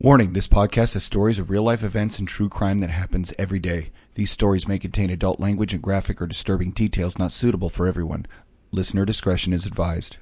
Warning, this podcast has stories of real-life events and true crime that happens every day. These stories may contain adult language and graphic or disturbing details not suitable for everyone. Listener discretion is advised.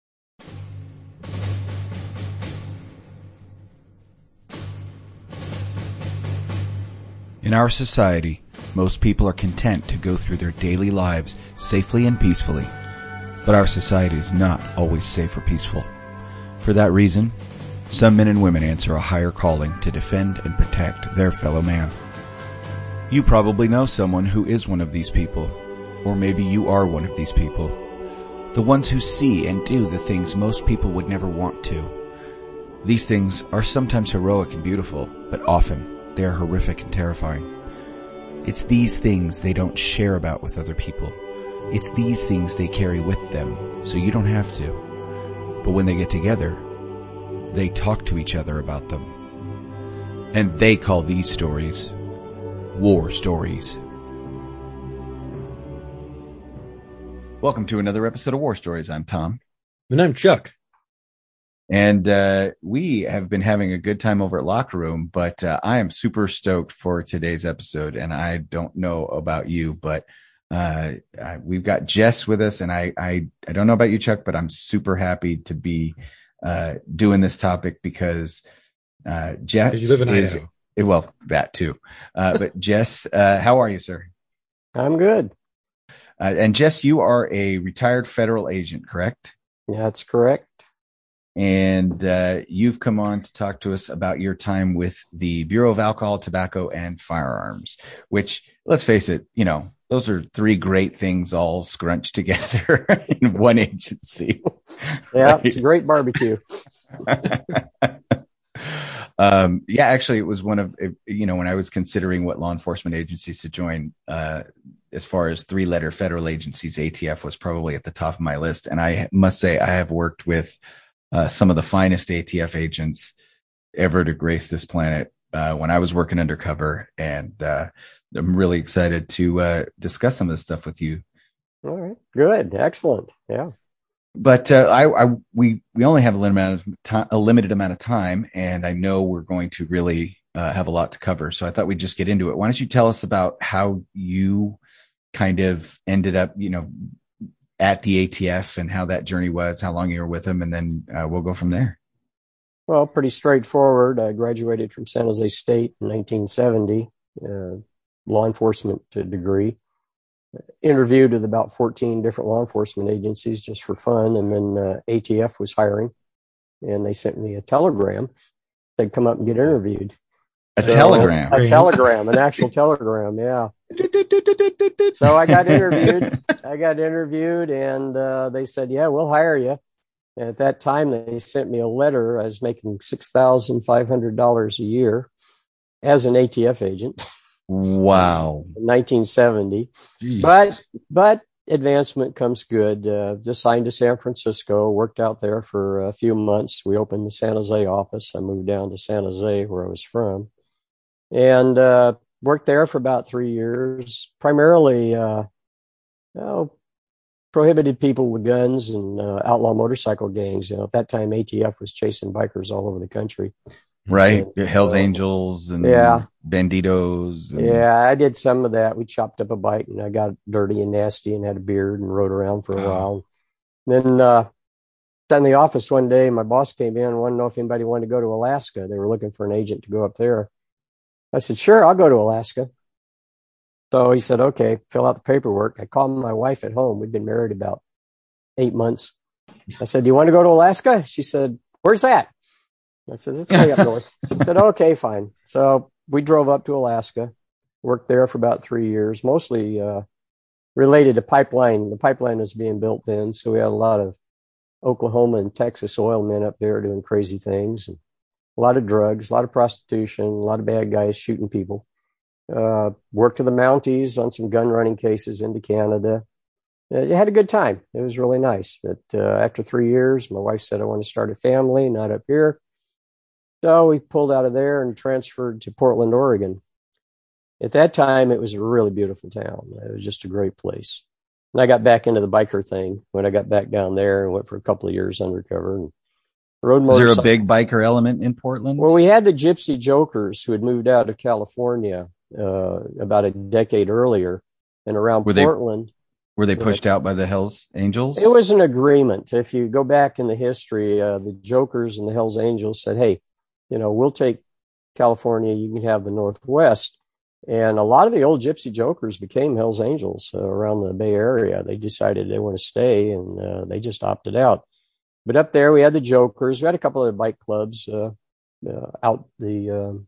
In our society, most people are content to go through their daily lives safely and peacefully. But our society is not always safe or peaceful. For that reason, some men and women answer a higher calling to defend and protect their fellow man. You probably know someone who is one of these people, or maybe you are one of these people. The ones who see and do the things most people would never want to. These things are sometimes heroic and beautiful, but often they are horrific and terrifying. It's these things they don't share about with other people. It's these things they carry with them, so you don't have to. But when they get together, they talk to each other about them. And they call these stories war stories. Welcome to another episode of War Stories. I'm Tom. And I'm Chuck. And we have been having a good time over at Locker Room, but I am super stoked for today's episode. And I don't know about you, but we've got Jess with us. And I don't know about you, Chuck, but I'm super happy to be doing this topic because Jess you live in Idaho. Well, that too. But Jess, how are you, sir? I'm good. And Jess, you are a retired federal agent, correct? Yeah, that's correct. And you've come on to talk to us about your time with the Bureau of Alcohol, Tobacco, and Firearms, which, let's face it, you know, those are three great things all scrunched together in one agency. Yeah, right? It's a great barbecue. Yeah, actually, it was one of, you know, when I was considering what law enforcement agencies to join, as far as three-letter federal agencies, ATF was probably at the top of my list. And I must say, I have worked with some of the finest ATF agents ever to grace this planet when I was working undercover. And I'm really excited to discuss some of this stuff with you. All right. Good. Excellent. Yeah. But we only have a limited amount of time, and I know we're going to really have a lot to cover. So I thought we'd just get into it. Why don't you tell us about how you kind of ended up, you know, at the ATF and how that journey was, how long you were with them, and then we'll go from there. Well, pretty straightforward. I graduated from San Jose State in 1970, law enforcement degree. Interviewed with about 14 different law enforcement agencies just for fun. And then ATF was hiring, and they sent me a telegram. They'd come up and get interviewed. Telegram? A telegram, an actual telegram, yeah. So I got interviewed, and they said, yeah, we'll hire you. And at that time, they sent me a letter. I was making $6,500 a year as an ATF agent. Wow. 1970. Jeez. But advancement comes good. Just signed to San Francisco, worked out there for a few months. We opened the San Jose office. I moved down to San Jose, where I was from, and worked there for about 3 years, primarily prohibited people with guns and outlaw motorcycle gangs. You know, at that time, ATF was chasing bikers all over the country. Right. And, Hells Angels and Banditos. Yeah, I did some of that. We chopped up a bike, and I got dirty and nasty and had a beard and rode around for a while. And then in the office one day, my boss came in and wanted to know if anybody wanted to go to Alaska. They were looking for an agent to go up there. I said, sure, I'll go to Alaska. So he said, okay, fill out the paperwork. I called my wife at home. We'd been married about 8 months. I said, do you want to go to Alaska? She said, where's that? I said, it's way up north. She said, okay, fine. So we drove up to Alaska, worked there for about 3 years, mostly related to pipeline. The pipeline was being built then, so we had a lot of Oklahoma and Texas oil men up there doing crazy things, and a lot of drugs, a lot of prostitution, a lot of bad guys shooting people. Worked to the Mounties on some gun running cases into Canada. It had a good time. It was really nice. But after 3 years, my wife said, I want to start a family, not up here. So we pulled out of there and transferred to Portland, Oregon. At that time, it was a really beautiful town. It was just a great place. And I got back into the biker thing when I got back down there and went for a couple of years undercover. And Rode Was there a motorcycle. big biker element in Portland? Well, we had the Gypsy Jokers who had moved out of California about a decade earlier, and around Portland. Were they pushed out by the Hells Angels? It was an agreement. If you go back in the history, the Jokers and the Hells Angels said, hey, we'll take California, you can have the Northwest. And a lot of the old Gypsy Jokers became Hells Angels around the Bay Area. They decided they want to stay, and they just opted out. But up there, we had the Jokers. We had a couple of bike clubs out the,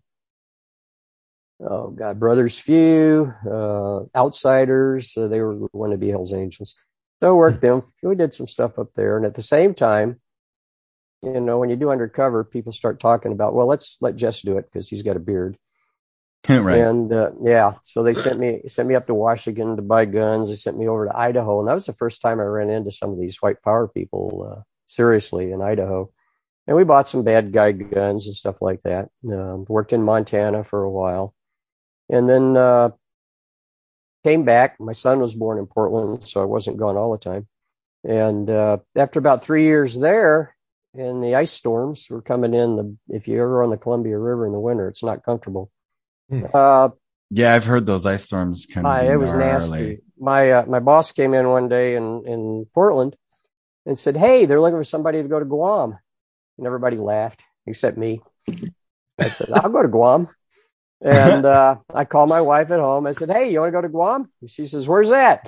Brothers Few, Outsiders. They were going to be Hells Angels. So I worked them. We did some stuff up there. And at the same time, when you do undercover, people start talking about, well, let's let Jess do it because he's got a beard. Right. And so they sent me up to Washington to buy guns. They sent me over to Idaho. And that was the first time I ran into some of these white power people seriously in Idaho. And we bought some bad guy guns and stuff like that. Worked in Montana for a while. And then came back. My son was born in Portland, so I wasn't gone all the time. And after about 3 years there, and the ice storms were coming in, if you're ever on the Columbia River in the winter, it's not comfortable. Yeah, I've heard those ice storms kind of. It was nasty. My boss came in one day in Portland and said, hey, they're looking for somebody to go to Guam. And everybody laughed, except me. I said, I'll go to Guam. And I called my wife at home. I said, hey, you want to go to Guam? And she says, where's that?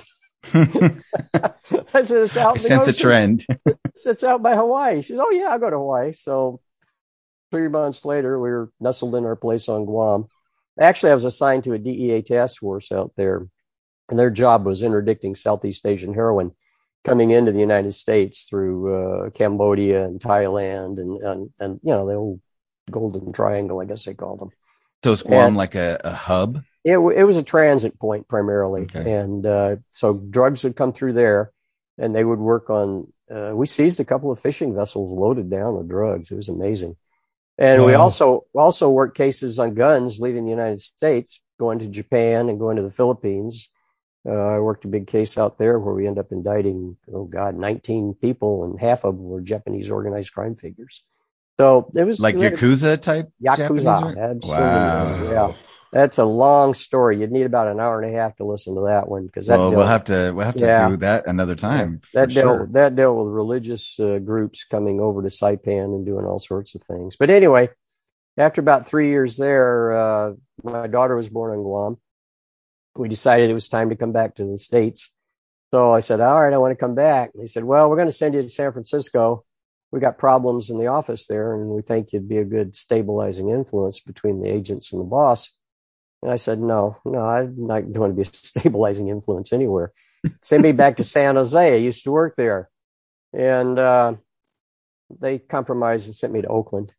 I said, it's out. I sense a trend. It's out by Hawaii. She says, oh, yeah, I'll go to Hawaii. So 3 months later, we were nestled in our place on Guam. Actually, I was assigned to a DEA task force out there, and their job was interdicting Southeast Asian heroin coming into the United States through Cambodia and Thailand and the old Golden Triangle, I guess they called them. So is Guam like a hub? It was a transit point primarily. Okay. And so drugs would come through there, and they would work on, we seized a couple of fishing vessels loaded down with drugs. It was amazing. And we also worked cases on guns leaving the United States, going to Japan and going to the Philippines. I worked a big case out there where we ended up indicting, 19 people, and half of them were Japanese organized crime figures. So it was like Yakuza type? Yakuza, absolutely. Wow. Yeah. That's a long story. You'd need about an hour and a half to listen to that one because we'll have to do that another time. That dealt with religious groups coming over to Saipan and doing all sorts of things. But anyway, after about 3 years there, my daughter was born on Guam. We decided it was time to come back to the States. So I said, all right, I want to come back. And they said, well, we're going to send you to San Francisco. We got problems in the office there, and we think you'd be a good stabilizing influence between the agents and the boss. And I said, no, I'm not going to be a stabilizing influence anywhere. Send me back to San Jose. I used to work there. And they compromised and sent me to Oakland.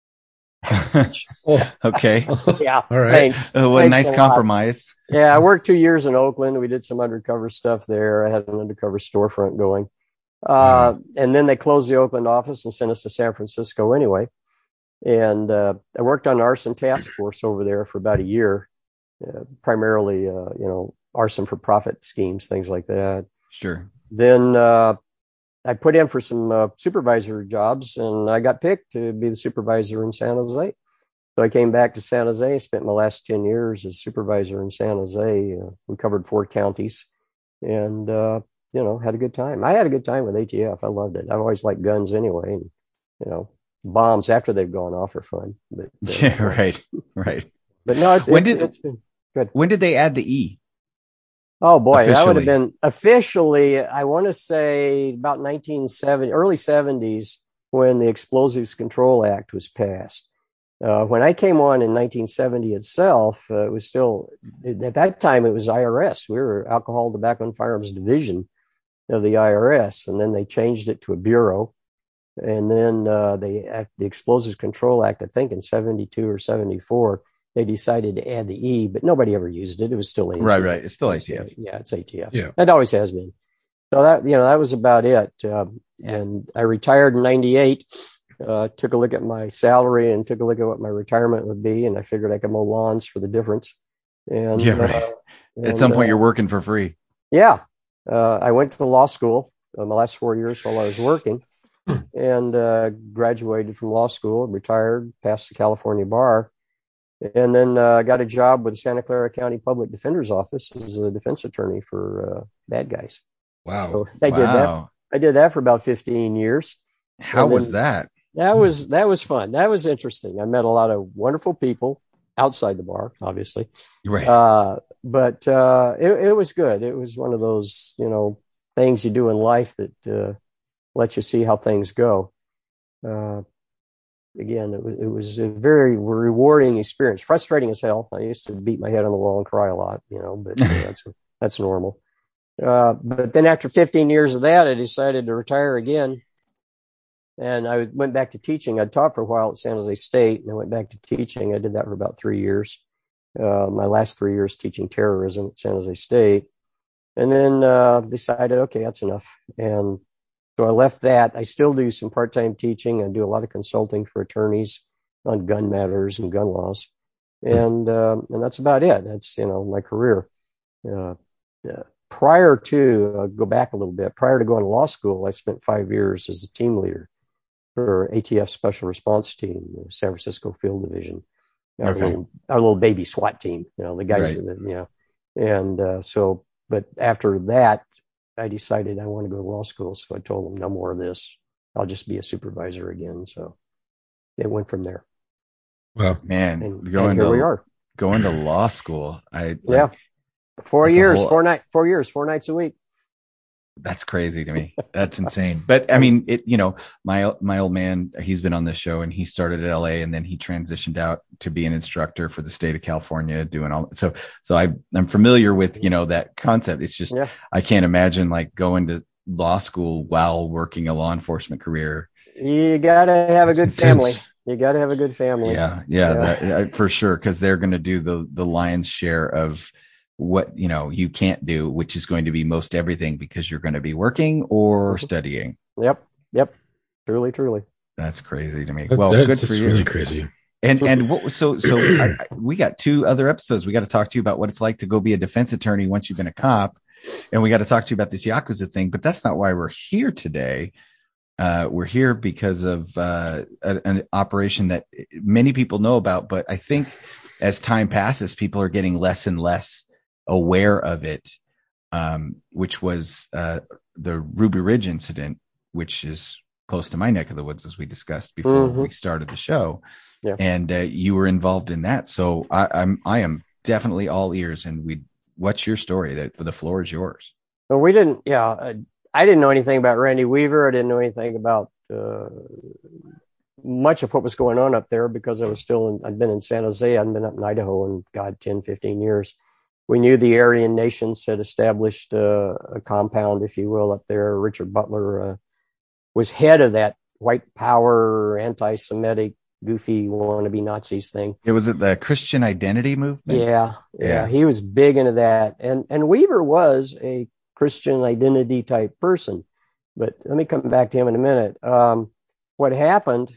Okay. Yeah. All right. Thanks. Nice compromise. Yeah. I worked 2 years in Oakland. We did some undercover stuff there. I had an undercover storefront going. And then they closed the Oakland office and sent us to San Francisco anyway. And I worked on the arson task force over there for about a year, primarily, arson for profit schemes, things like that. Sure. Then I put in for some supervisor jobs, and I got picked to be the supervisor in San Jose. So I came back to San Jose, spent my last 10 years as supervisor in San Jose. We covered 4 counties and, had a good time. I had a good time with ATF. I loved it. I've always liked guns anyway. And, bombs after they've gone off are fun. But yeah, right. But no, it's good. When did they add the E? Oh boy, Officially. that would have been officially, I want to say about 1970, early 70s, when the Explosives Control Act was passed. When I came on in 1970 itself, it was still, at that time, it was IRS. We were Alcohol, Tobacco, and Firearms Division of the IRS. And then they changed it to a bureau. And then the Explosives Control Act, I think in 72 or 74, they decided to add the E, but nobody ever used it. It was still ATF. Right. It's still ATF. Yeah, it's ATF. Yeah. It always has been. So that was about it. And I retired in 98, took a look at my salary and took a look at what my retirement would be. And I figured I could mow lawns for the difference. And yeah, right. At some point you're working for free. Yeah. I went to the law school my last 4 years while I was working. and graduated from law school, retired, passed the California bar, and then got a job with the Santa Clara County Public Defender's Office as a defense attorney for bad guys. Wow. So I did that. I did that for about 15 years. How was that? That was fun. That was interesting. I met a lot of wonderful people outside the bar, obviously. Right. But it was good. It was one of those, things you do in life that lets you see how things go. Again, it was a very rewarding experience. Frustrating as hell. I used to beat my head on the wall and cry a lot, but that's normal. But then after 15 years of that, I decided to retire again. And I went back to teaching. I taught for a while at San Jose State, and I went back to teaching. I did that for about 3 years. My last 3 years teaching terrorism at San Jose State. And then decided, okay, that's enough. And so I left that. I still do some part-time teaching. I do a lot of consulting for attorneys on gun matters and gun laws. And that's about it. That's, my career. Prior to, I'll go back a little bit, prior to going to law school, I spent 5 years as a team leader for ATF Special Response Team, the San Francisco Field Division. Our little baby SWAT team, the guys, right. And so, but after that, I decided I want to go to law school. So I told them, no more of this. I'll just be a supervisor again. So it went from there. Well, man, and here we are. Going to law school. 4 years, 4 years, 4 nights a week. That's crazy to me. That's insane. But I mean, my old man, he's been on this show, and he started at LA, and then he transitioned out to be an instructor for the state of California, doing all. So I'm familiar with, that concept. It's just, I can't imagine like going to law school while working a law enforcement career. You got to have a good family. You got to have a good family. Yeah. For sure. Cause they're going to do the lion's share of what, you can't do, which is going to be most everything, because you're going to be working or studying. Yep. Truly. That's crazy to me. Good for you. Really crazy. And what, so we got 2 other episodes. We got to talk to you about what it's like to go be a defense attorney once you've been a cop. And we got to talk to you about this Yakuza thing, but that's not why we're here today. We're here because of an operation that many people know about, but I think as time passes, people are getting less and less aware of it, which was the Ruby Ridge incident, which is close to my neck of the woods, as we discussed before we started the show. Yeah. And you were involved in that, so I am definitely all ears. And what's your story? The floor is yours. Well, we didn't. I didn't know anything about Randy Weaver. I didn't know anything about much of what was going on up there, because I'd been in San Jose. I'd been up in Idaho in 10, 15 years. We knew the Aryan nations had established a compound, if you will, up there. Richard Butler was head of that white power, anti-Semitic, goofy wannabe Nazis thing. Was it the Christian Identity movement? Yeah. He was big into that. And Weaver was a Christian identity type person. But let me come back to him in a minute. What happened,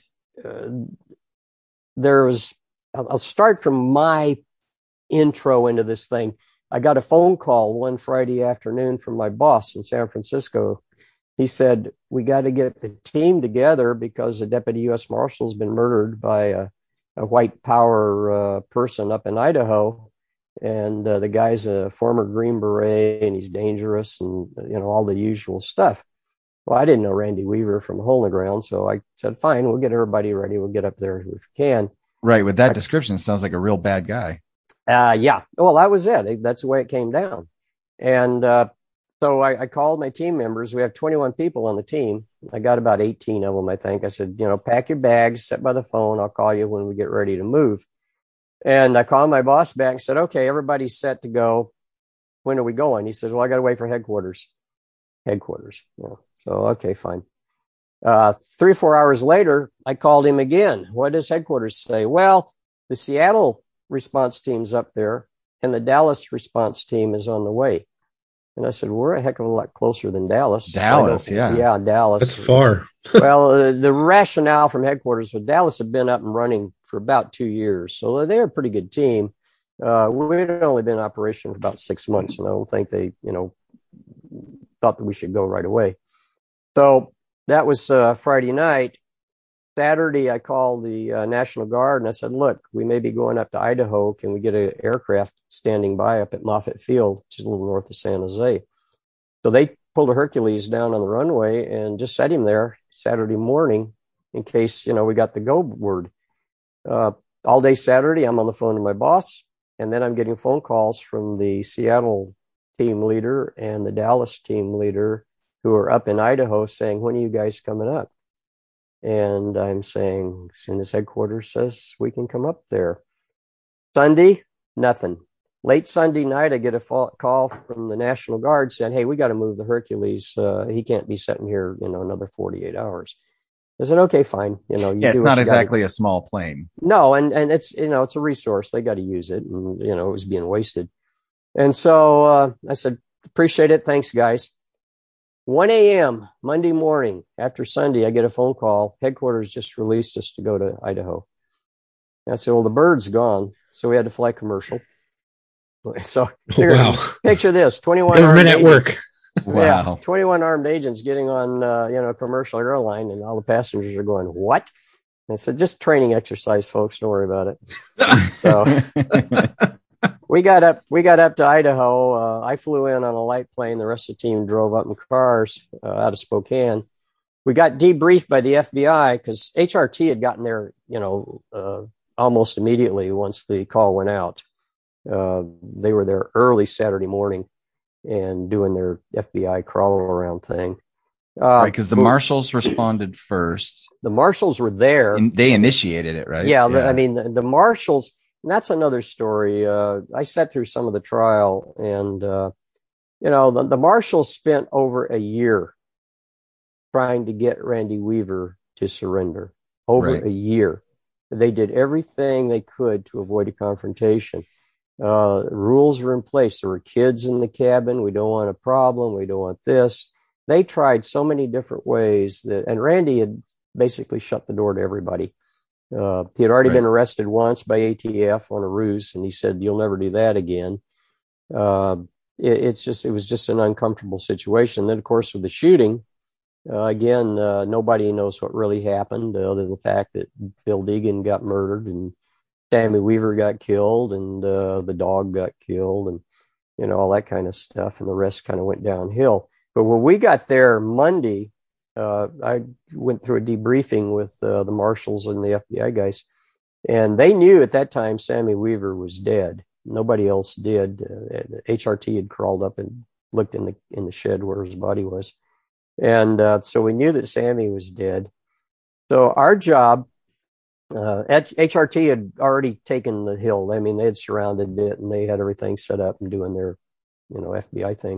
I'll start from my intro into this thing. I got a phone call one Friday afternoon from my boss in San Francisco. He said, we got to get the team together because a deputy U.S. Marshal has been murdered by a white power person up in Idaho. And the guy's a former Green Beret, and he's dangerous, and all the usual stuff. Well, I didn't know Randy Weaver from a hole in the ground, so I said, fine, we'll get everybody ready. We'll get up there if we can. Right. With that description, it sounds like a real bad guy. Yeah. Well, that was it. That's the way it came down. And so I called my team members. We have 21 people on the team. I got about 18 of them, I think. I said, pack your bags, sit by the phone. I'll call you when we get ready to move. And I called my boss back and said, okay, everybody's set to go. When are we going? He says, well, I got to wait for headquarters. Yeah. So, okay, fine. 3 or 4 hours later, I called him again. What does headquarters say? Well, the Seattle response team's up there, and the Dallas response team is on the way. And I said, we're a heck of a lot closer than Dallas. Yeah. Yeah, Dallas. That's far. Well, the rationale from headquarters was Dallas had been up and running for about 2 years. So they're a pretty good team. We'd only been in operation for about 6 months, and I don't think they, thought that we should go right away. So that was Friday night. Saturday, I called the National Guard and I said, look, we may be going up to Idaho. Can we get an aircraft standing by up at Moffett Field, which is a little north of San Jose? So they pulled a Hercules down on the runway and just set him there Saturday morning in case, we got the go word. All day Saturday, I'm on the phone to my boss, and then I'm getting phone calls from the Seattle team leader and the Dallas team leader who are up in Idaho saying, when are you guys coming up? And I'm saying, as soon as headquarters says we can come up there. Sunday, nothing. Late Sunday night, I get a call from the National Guard saying, hey, we got to move the Hercules. He can't be sitting here, another 48 hours. I said, okay, fine. It's not exactly a small plane. No. And it's, it's a resource. They got to use it. And, it was being wasted. And so I said, appreciate it. Thanks, guys. 1 a.m. Monday morning after Sunday, I get a phone call. Headquarters just released us to go to Idaho. And I said, well, the bird's gone. So we had to fly commercial. So picture this, 21 government at work. Wow. Yeah, 21 armed agents getting on, a commercial airline, and all the passengers are going, what? And I said, just training exercise, folks. Don't worry about it. So we got up to Idaho. I flew in on a light plane. The rest of the team drove up in cars out of Spokane. We got debriefed by the FBI because HRT had gotten there, almost immediately once the call went out. They were there early Saturday morning and doing their FBI crawl around thing. Right, because the marshals responded first. The marshals were there. They initiated it, right? Yeah. The marshals, and that's another story. I sat through some of the trial, and, the marshals spent over a year trying to get Randy Weaver to surrender. Over a year. They did everything they could to avoid a confrontation. Rules were in place. There were kids in the cabin. We don't want a problem. We don't want this. They tried so many different ways and Randy had basically shut the door to everybody. He had already been arrested once by ATF on a ruse, and he said, you'll never do that again. It was just an uncomfortable situation. Then, of course, with the shooting, again, nobody knows what really happened other than the fact that Bill Deegan got murdered and Sammy Weaver got killed and the dog got killed and, all that kind of stuff. And the rest kind of went downhill. But when we got there Monday, I went through a debriefing with the marshals and the FBI guys. And they knew at that time Sammy Weaver was dead. Nobody else did. HRT had crawled up and looked in the shed where his body was. And so we knew that Sammy was dead. So our job, HRT had already taken the hill. I mean, they had surrounded it and they had everything set up and doing their, FBI thing.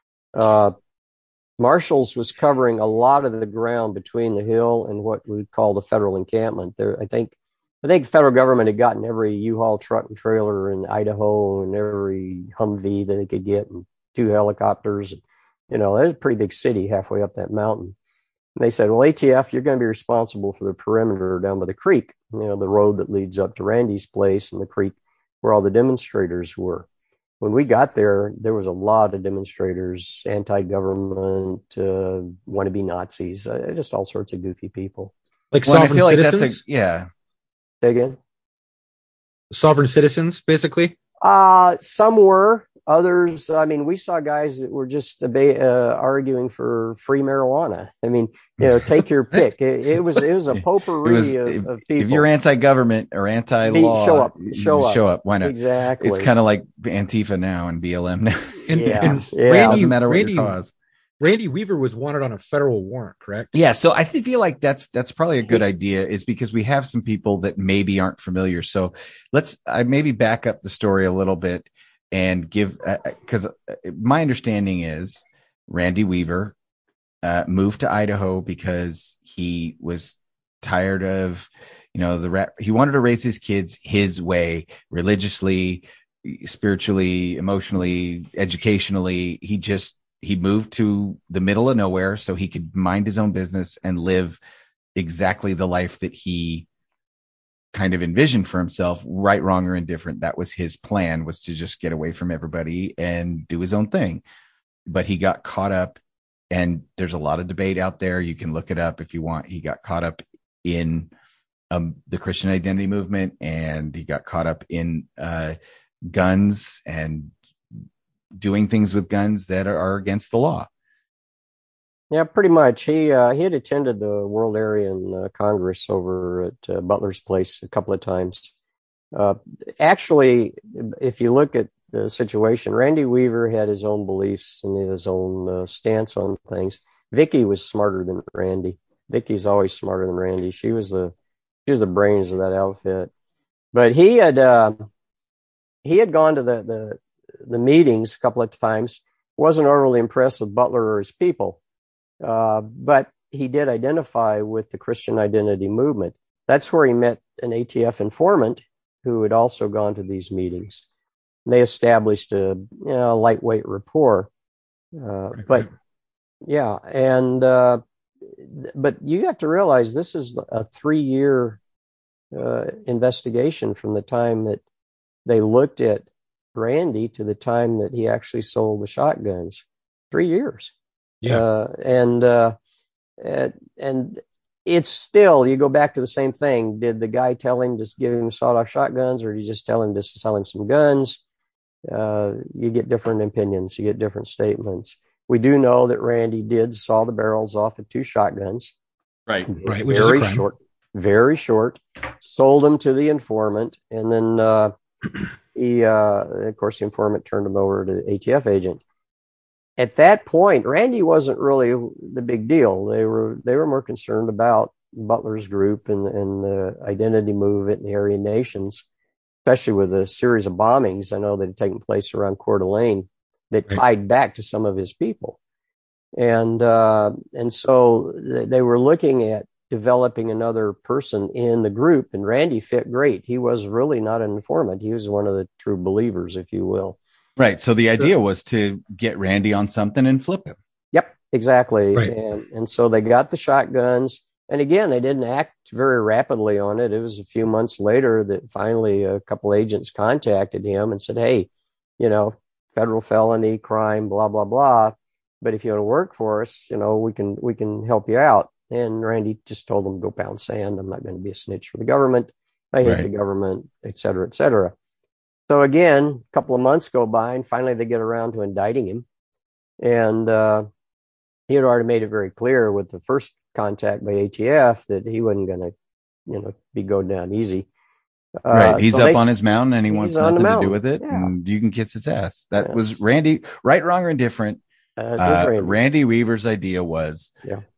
Marshals was covering a lot of the ground between the hill and what we'd call the federal encampment. There, I think the federal government had gotten every U-Haul truck and trailer in Idaho and every Humvee that they could get and 2 helicopters. It was a pretty big city halfway up that mountain. And they said, well, ATF, you're going to be responsible for the perimeter down by the creek, the road that leads up to Randy's place and the creek where all the demonstrators were. When we got there, there was a lot of demonstrators, anti-government, wannabe Nazis, just all sorts of goofy people. Like sovereign citizens? Say again? Sovereign citizens, basically? Some were. Others, we saw guys that were just arguing for free marijuana. Take your pick. It was a potpourri of people. If you're anti-government or anti-law, show up. Why not? Exactly. It's kind of like Antifa now and BLM now. Randy, no matter what your cause. Randy Weaver was wanted on a federal warrant, correct? Yeah. So I feel like that's probably a good idea, is because we have some people that maybe aren't familiar. So I maybe back up the story a little bit. And because my understanding is Randy Weaver moved to Idaho because he was tired of, he wanted to raise his kids his way, religiously, spiritually, emotionally, educationally. He moved to the middle of nowhere so he could mind his own business and live exactly the life that he kind of envisioned for himself, right, wrong, or indifferent. That was his plan, was to just get away from everybody and do his own thing. But he got caught up and there's a lot of debate out there. You can look it up if you want. He got caught up in the Christian identity movement, and he got caught up in guns and doing things with guns that are against the law. Yeah, pretty much. He had attended the World Aryan Congress over at Butler's place a couple of times. Actually, if you look at the situation, Randy Weaver had his own beliefs and his own stance on things. Vicky was smarter than Randy. Vicky's always smarter than Randy. She was the brains of that outfit. But he had gone to the meetings a couple of times. Wasn't overly impressed with Butler or his people. But he did identify with the Christian identity movement. That's where he met an ATF informant who had also gone to these meetings. They established a lightweight rapport. But you have to realize this is a 3-year investigation from the time that they looked at Randy to the time that he actually sold the shotguns. 3 years. Yeah. And it's still, you go back to the same thing. Did the guy tell him just give him sawed-off shotguns, or did he just tell him just to sell him some guns? You get different opinions. You get different statements. We do know that Randy did saw the barrels off of 2 shotguns. Right. Which is a crime. Very short. Sold them to the informant, and then of course, the informant turned him over to the ATF agent. At that point, Randy wasn't really the big deal. They were more concerned about Butler's group and the identity movement and the Aryan nations, especially with a series of bombings I know that had taken place around Coeur d'Alene that tied back to some of his people. And so they were looking at developing another person in the group, and Randy fit great. He was really not an informant. He was one of the true believers, if you will. Right. So the idea was to get Randy on something and flip him. Yep, exactly. Right. And so they got the shotguns. And again, they didn't act very rapidly on it. It was a few months later that finally a couple agents contacted him and said, hey, federal felony, crime, blah, blah, blah. But if you want to work for us, we can help you out. And Randy just told them, go pound sand. I'm not going to be a snitch for the government. I hate the government, et cetera, et cetera. So again, a couple of months go by, and finally they get around to indicting him. And he had already made it very clear with the first contact by ATF that he wasn't going to, be going down easy. Right. He's up on his mountain, and he wants nothing to do with it. Yeah. And you can kiss his ass. That was Randy, right, wrong, or indifferent. Randy Weaver's idea was,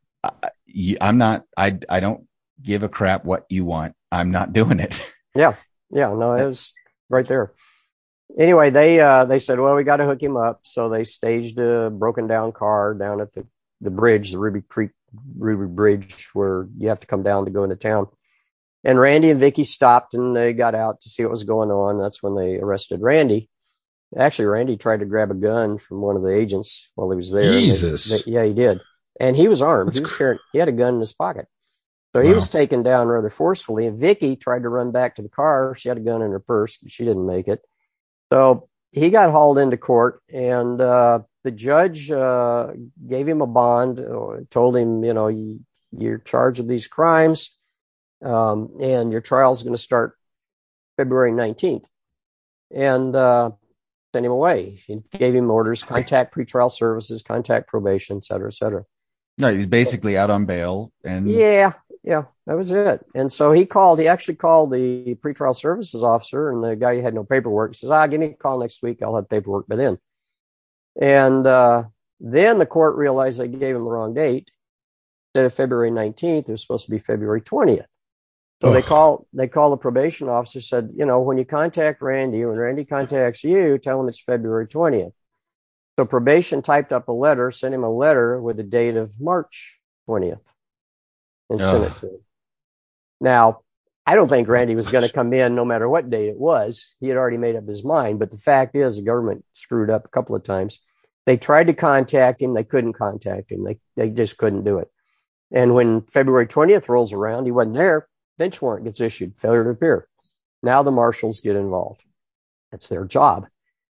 I don't give a crap what you want. I'm not doing it. Yeah. No, it was right there. Anyway, they said, well, we got to hook him up. So they staged a broken down car down at the bridge, the Ruby Bridge, where you have to come down to go into town. And Randy and Vicky stopped, and they got out to see what was going on. That's when they arrested Randy. Actually, Randy tried to grab a gun from one of the agents while he was there. Jesus. Yeah, he did. And he was armed. He had a gun in his pocket. So he was taken down rather forcefully. And Vicky tried to run back to the car. She had a gun in her purse, but she didn't make it. So he got hauled into court, and the judge gave him a bond, told him, you're charged with these crimes, and your trial is going to start February 19th. And sent him away. He gave him orders, contact pretrial services, contact probation, et cetera, et cetera. No, he's basically out on bail. And yeah, that was it. And so he actually called the pretrial services officer, and the guy had no paperwork. He says, give me a call next week. I'll have paperwork by then. And then the court realized they gave him the wrong date. Instead of February 19th, it was supposed to be February 20th. So they call the probation officer, said, when you contact Randy, when Randy contacts you, tell him it's February 20th. So probation typed up a letter, sent him a letter with the date of March 20th, and sent it to him. Now, I don't think Randy was going to come in no matter what date it was. He had already made up his mind. But the fact is, the government screwed up a couple of times. They tried to contact him. They couldn't contact him. They just couldn't do it. And when February 20th rolls around, he wasn't there. Bench warrant gets issued, failure to appear. Now the marshals get involved. That's their job.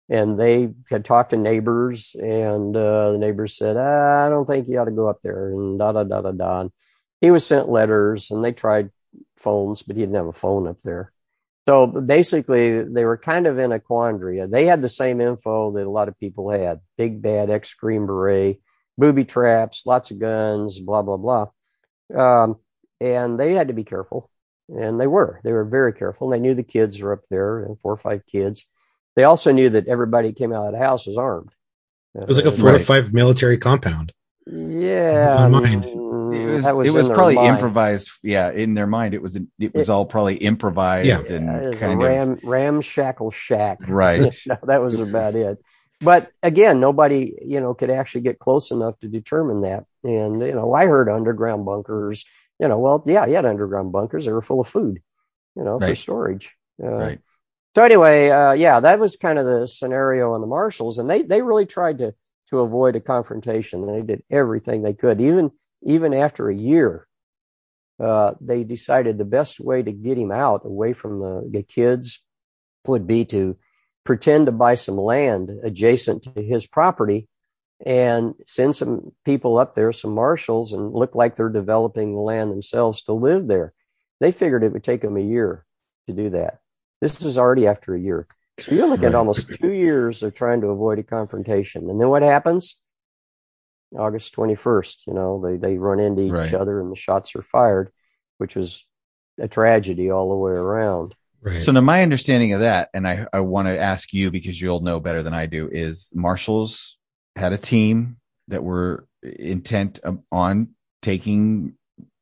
And they had talked to neighbors, and the neighbors said, I don't think you ought to go up there, and da-da-da-da-da. And he was sent letters, and they tried phones, but he didn't have a phone up there. So basically, they were kind of in a quandary. They had the same info that a lot of people had. Big, bad ex-Green Beret, booby traps, lots of guns, blah, blah, blah. And they had to be careful. And they were very careful. And they knew the kids were up there, 4 or 5 kids. They also knew that everybody who came out of the house was armed. It was like a fortified military compound. Yeah. It was probably improvised. Yeah, in their mind, it was all probably improvised and kind of ramshackle shack. Right. That was about it. But again, nobody, could actually get close enough to determine that. And, I heard underground bunkers, you had underground bunkers. They were full of food, for storage. Right. So anyway, that was kind of the scenario on the Marshals, and they really tried to avoid a confrontation. They did everything they could. Even after a year, they decided the best way to get him out away from the kids would be to pretend to buy some land adjacent to his property and send some people up there, some marshals, and look like they're developing the land themselves to live there. They figured it would take them a year to do that. This is already after a year. So you're looking at almost 2 years of trying to avoid a confrontation. And then what happens? August 21st, they run into each other and the shots are fired, which was a tragedy all the way around. Right. So now my understanding of that, and I want to ask you because you'll know better than I do, is Marshals had a team that were intent on getting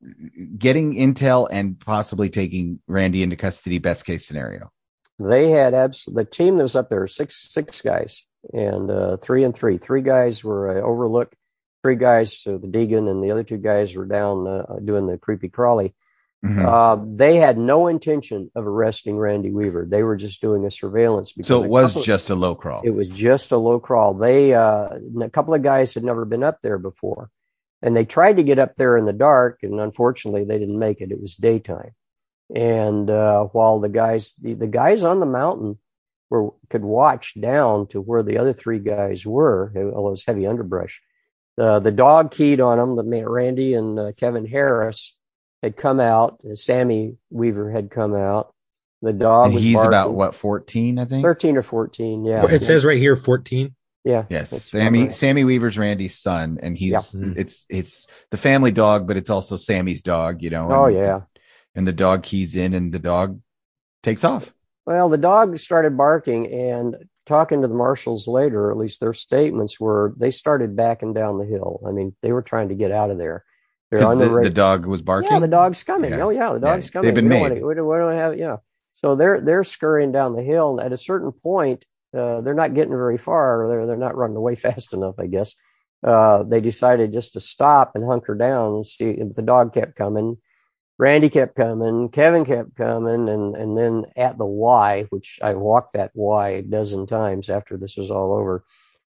intel and possibly taking Randy into custody, best case scenario. They had the team that was up there, six guys, and 3 and 3. 3 guys were overlooked. 3 guys, so the Deegan, and the other 2 guys were down doing the creepy crawly. Mm-hmm. They had no intention of arresting Randy Weaver. They were just doing a surveillance. So it was just a low crawl. It was just a low crawl. They a couple of guys had never been up there before, and they tried to get up there in the dark, and unfortunately they didn't make it. It was daytime. And while the guys on the mountain could watch down to where the other 3 guys were, although it was heavy underbrush. The dog keyed on them. Randy and Kevin Harris had come out. Sammy Weaver had come out. The dog was barking. About what, 14, I think? 13 or 14, yeah. It says right here 14. Yeah. Yes. Sammy Weaver's Randy's son, and it's the family dog, but it's also Sammy's dog, Oh, yeah. And the dog keys in and the dog takes off. Well, the dog started barking, and talking to the Marshals later, or at least their statements were, they started backing down the hill. I mean, they were trying to get out of there. The dog was barking? Yeah, the dog's coming. Yeah. Oh, yeah, the dog's coming. They've been made. We don't have, So they're scurrying down the hill. At a certain point, they're not getting very far. They're not running away fast enough, I guess. They decided just to stop and hunker down and see if the dog kept coming. Randy kept coming, Kevin kept coming, and then at the Y, which I walked that Y a dozen times after this was all over,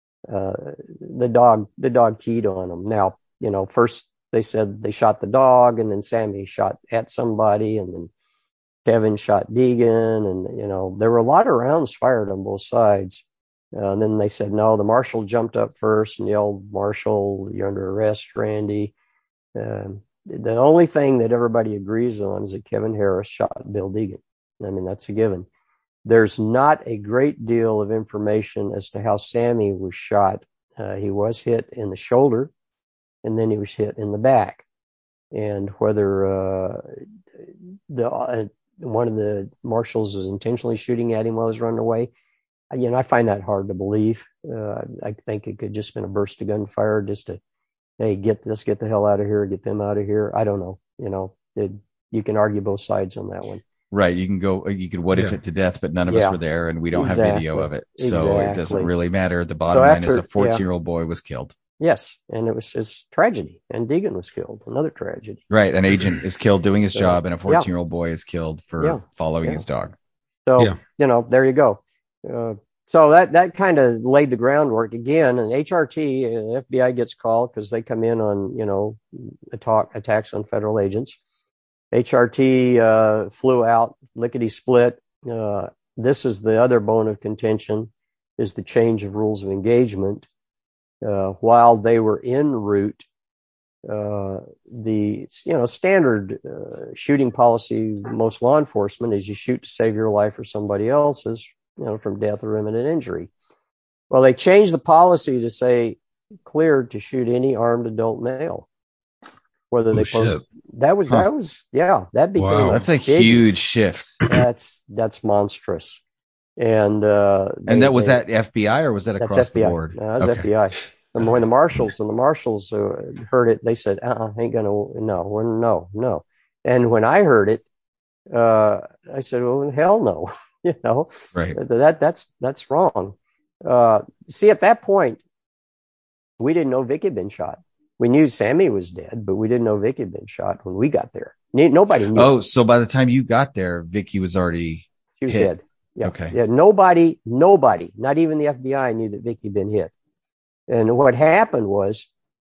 the dog keyed on them. Now, first they said they shot the dog, and then Sammy shot at somebody, and then Kevin shot Deegan, and there were a lot of rounds fired on both sides. And then they said, no, the marshal jumped up first and yelled, "Marshal, you're under arrest, Randy." The only thing that everybody agrees on is that Kevin Harris shot Bill Deegan. I mean, that's a given. There's not a great deal of information as to how Sammy was shot. He was hit in the shoulder, and then he was hit in the back. And whether one of the marshals was intentionally shooting at him while he was running away, I find that hard to believe. I think it could just been a burst of gunfire just to, hey, let's get the hell out of here, get them out of here. I don't know. You can argue both sides on that one. Right. You can what if it to death, but none of us were there and we don't have video of it. So it doesn't really matter. The bottom line is a 14-year-old boy was killed. Yes. And it's tragedy. And Deegan was killed. Another tragedy. Right. An agent is killed doing his job, and a 14-year-old boy is killed for following his dog. So, there you go. So that kind of laid the groundwork again. And HRT, the FBI gets called because they come in on, attacks on federal agents. HRT flew out, lickety split. This is the other bone of contention. is the change of rules of engagement. While they were en route, the standard shooting policy, most law enforcement, is you shoot to save your life or somebody else's, from death or imminent injury. Well, they changed the policy to say cleared to shoot any armed adult male. Whether they post that became that's a huge shift. That's monstrous. And that was that FBI or was that across the board? No, that was FBI. And when the marshals heard it, they said, ain't gonna, no. And when I heard it, I said, well, hell no. Right. That's wrong. See, at that point, we didn't know Vicky had been shot. We knew Sammy was dead, but we didn't know Vicky had been shot when we got there. Nobody knew. Oh, so by the time you got there, Vicky was already dead. Yeah. Okay. Yeah. Nobody, not even the FBI knew that Vicky had been hit. And what happened was,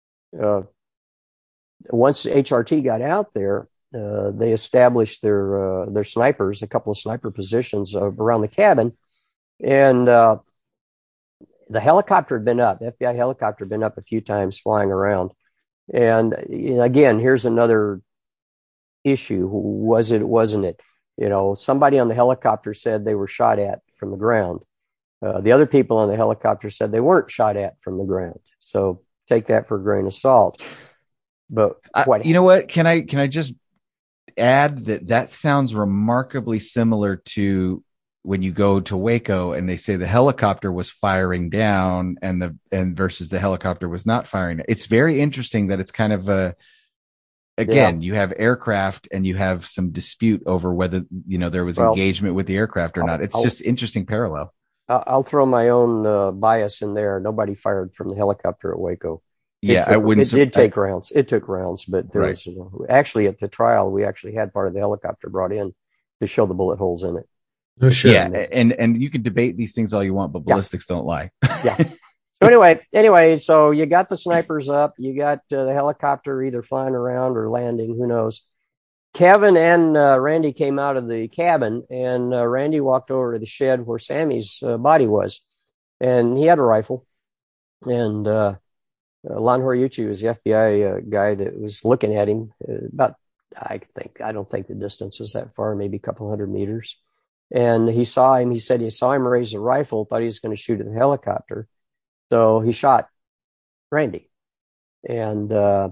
once HRT got out there, they established their snipers, a couple of sniper positions around the cabin, and the helicopter had been up. The FBI helicopter had been up a few times, flying around. And again, here's another issue: was it? Wasn't it? Somebody on the helicopter said they were shot at from the ground. The other people on the helicopter said they weren't shot at from the ground. So take that for a grain of salt. But you know what? Can I just add that sounds remarkably similar to when you go to Waco and they say the helicopter was firing down and versus the helicopter was not firing. It's very interesting that it's kind of you have aircraft and you have some dispute over whether, there was engagement with the aircraft or not. It's just interesting parallel. I'll throw my own bias in there. Nobody fired from the helicopter at Waco. It did take rounds. It took rounds, but there was actually at the trial, we actually had part of the helicopter brought in to show the bullet holes in it. Oh, sure. Yeah, and you can debate these things all you want, but ballistics don't lie. Yeah. So anyway, so you got the snipers up, you got the helicopter either flying around or landing, who knows. Kevin and Randy came out of the cabin, and Randy walked over to the shed where Sammy's body was, and he had a rifle. And Lon Horiuchi was the FBI guy that was looking at him I don't think the distance was that far, maybe a couple 100 meters. And he saw him. He said he saw him raise a rifle, thought he was going to shoot at the helicopter. So he shot Randy. And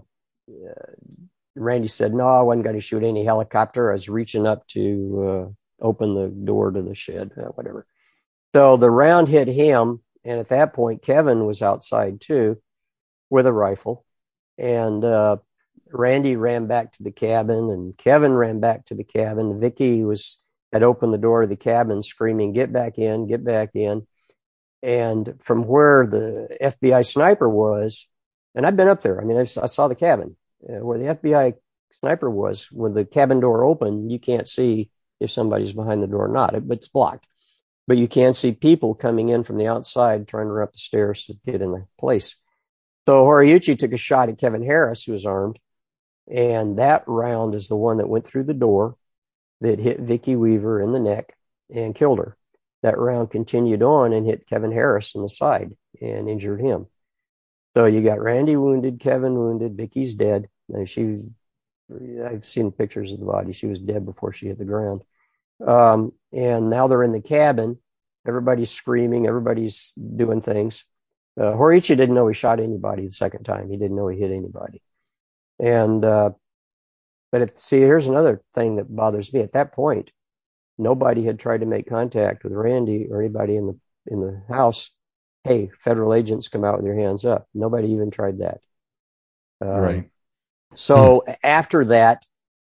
Randy said, no, I wasn't going to shoot any helicopter. I was reaching up to open the door to the shed, whatever. So the round hit him. And at that point, Kevin was outside too with a rifle. And Randy ran back to the cabin and Kevin ran back to the cabin. Vicky had opened the door of the cabin screaming, get back in, get back in. And from where the FBI sniper was, and I've been up there. I mean, I saw the cabin where the FBI sniper was. When the cabin door opened, you can't see if somebody's behind the door or not, but it's blocked. But you can see people coming in from the outside trying to run up the stairs to get in the place. So Horiuchi took a shot at Kevin Harris, who was armed. And that round is the one that went through the door that hit Vicky Weaver in the neck and killed her. That round continued on and hit Kevin Harris in the side and injured him. So you got Randy wounded, Kevin wounded, Vicky's dead. I've seen pictures of the body. She was dead before she hit the ground. And now they're in the cabin. Everybody's screaming. Everybody's doing things. Horiuchi didn't know he shot anybody the second time. He didn't know he hit anybody. And, here's another thing that bothers me. At that point, nobody had tried to make contact with Randy or anybody in the house. Hey, federal agents, come out with your hands up. Nobody even tried that. Right. So after that,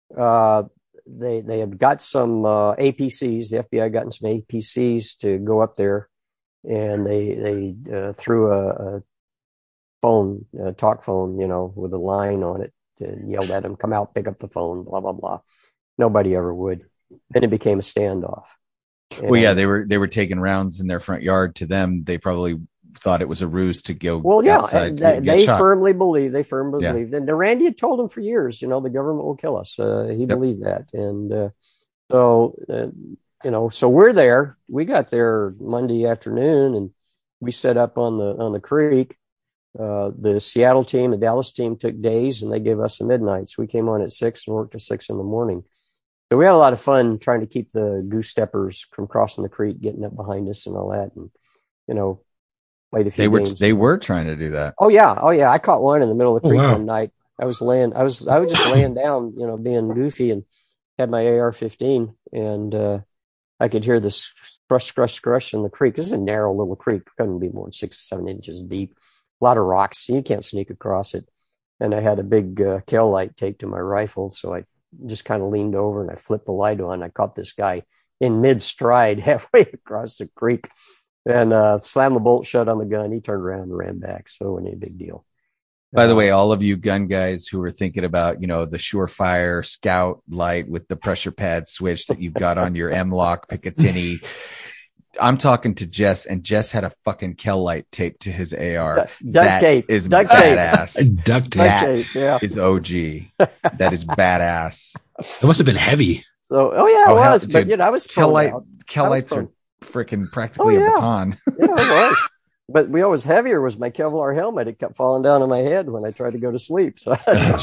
they had got some APCs. The FBI had gotten some APCs to go up there, and they threw a phone, a talk phone, with a line on it, and yelled at them, come out, pick up the phone, blah, blah, blah. Nobody ever would. Then it became a standoff. And, well, yeah, they were taking rounds in their front yard. To them, they probably thought it was a ruse to go outside. They firmly believed, and Randy had told them for years, the government will kill us. He believed that. And so we're there. We got there Monday afternoon, and we set up on the creek. The Seattle team, the Dallas team took days, and they gave us the midnights. We came on at 6 and worked till 6 in the morning. So we had a lot of fun trying to keep the goose steppers from crossing the creek, getting up behind us and all that. And, played a few games. They were trying to do that. Oh yeah. I caught one in the middle of the creek one night. I was just laying down, being goofy, and had my AR-15, and I could hear this scrush in the creek. This is a narrow little creek. It couldn't be more than 6 or 7 inches deep. A lot of rocks. You can't sneak across it. And I had a big kill light taped to my rifle, so I just kind of leaned over and I flipped the light on. I caught this guy in mid-stride halfway across the creek, and slammed the bolt shut on the gun. He turned around and ran back, so it wasn't a big deal. By the way, all of you gun guys who are thinking about, the Surefire Scout light with the pressure pad switch that you've got on your M-Lock Picatinny, I'm talking to Jess, and Jess had a fucking Kel light taped to his AR. Duct tape is duct badass. Tape. Duct tape. That yeah. is OG. That is badass. It must have been heavy. So, it was. Dude, but I was Kel lights are freaking practically a baton. Yeah, it was. But what was heavier was my Kevlar helmet. It kept falling down on my head when I tried to go to sleep. So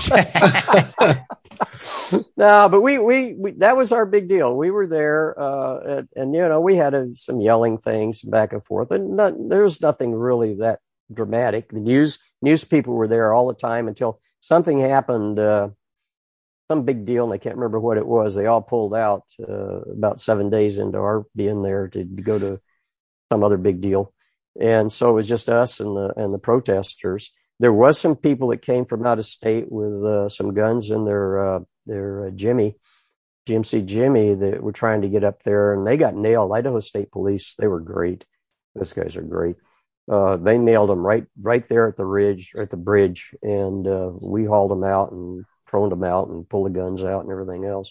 no, but we that was our big deal. We were there, and we had some yelling things back and forth, and there was nothing really that dramatic. The news people were there all the time until something happened, some big deal, and I can't remember what it was. They all pulled out about 7 days into our being there to go to some other big deal. And so it was just us and the protesters. There was some people that came from out of state with some guns in their GMC Jimmy that were trying to get up there, and they got nailed. Idaho State Police, they were great. Those guys are great. They nailed them right there at the bridge, and we hauled them out and thrown them out and pulled the guns out and everything else.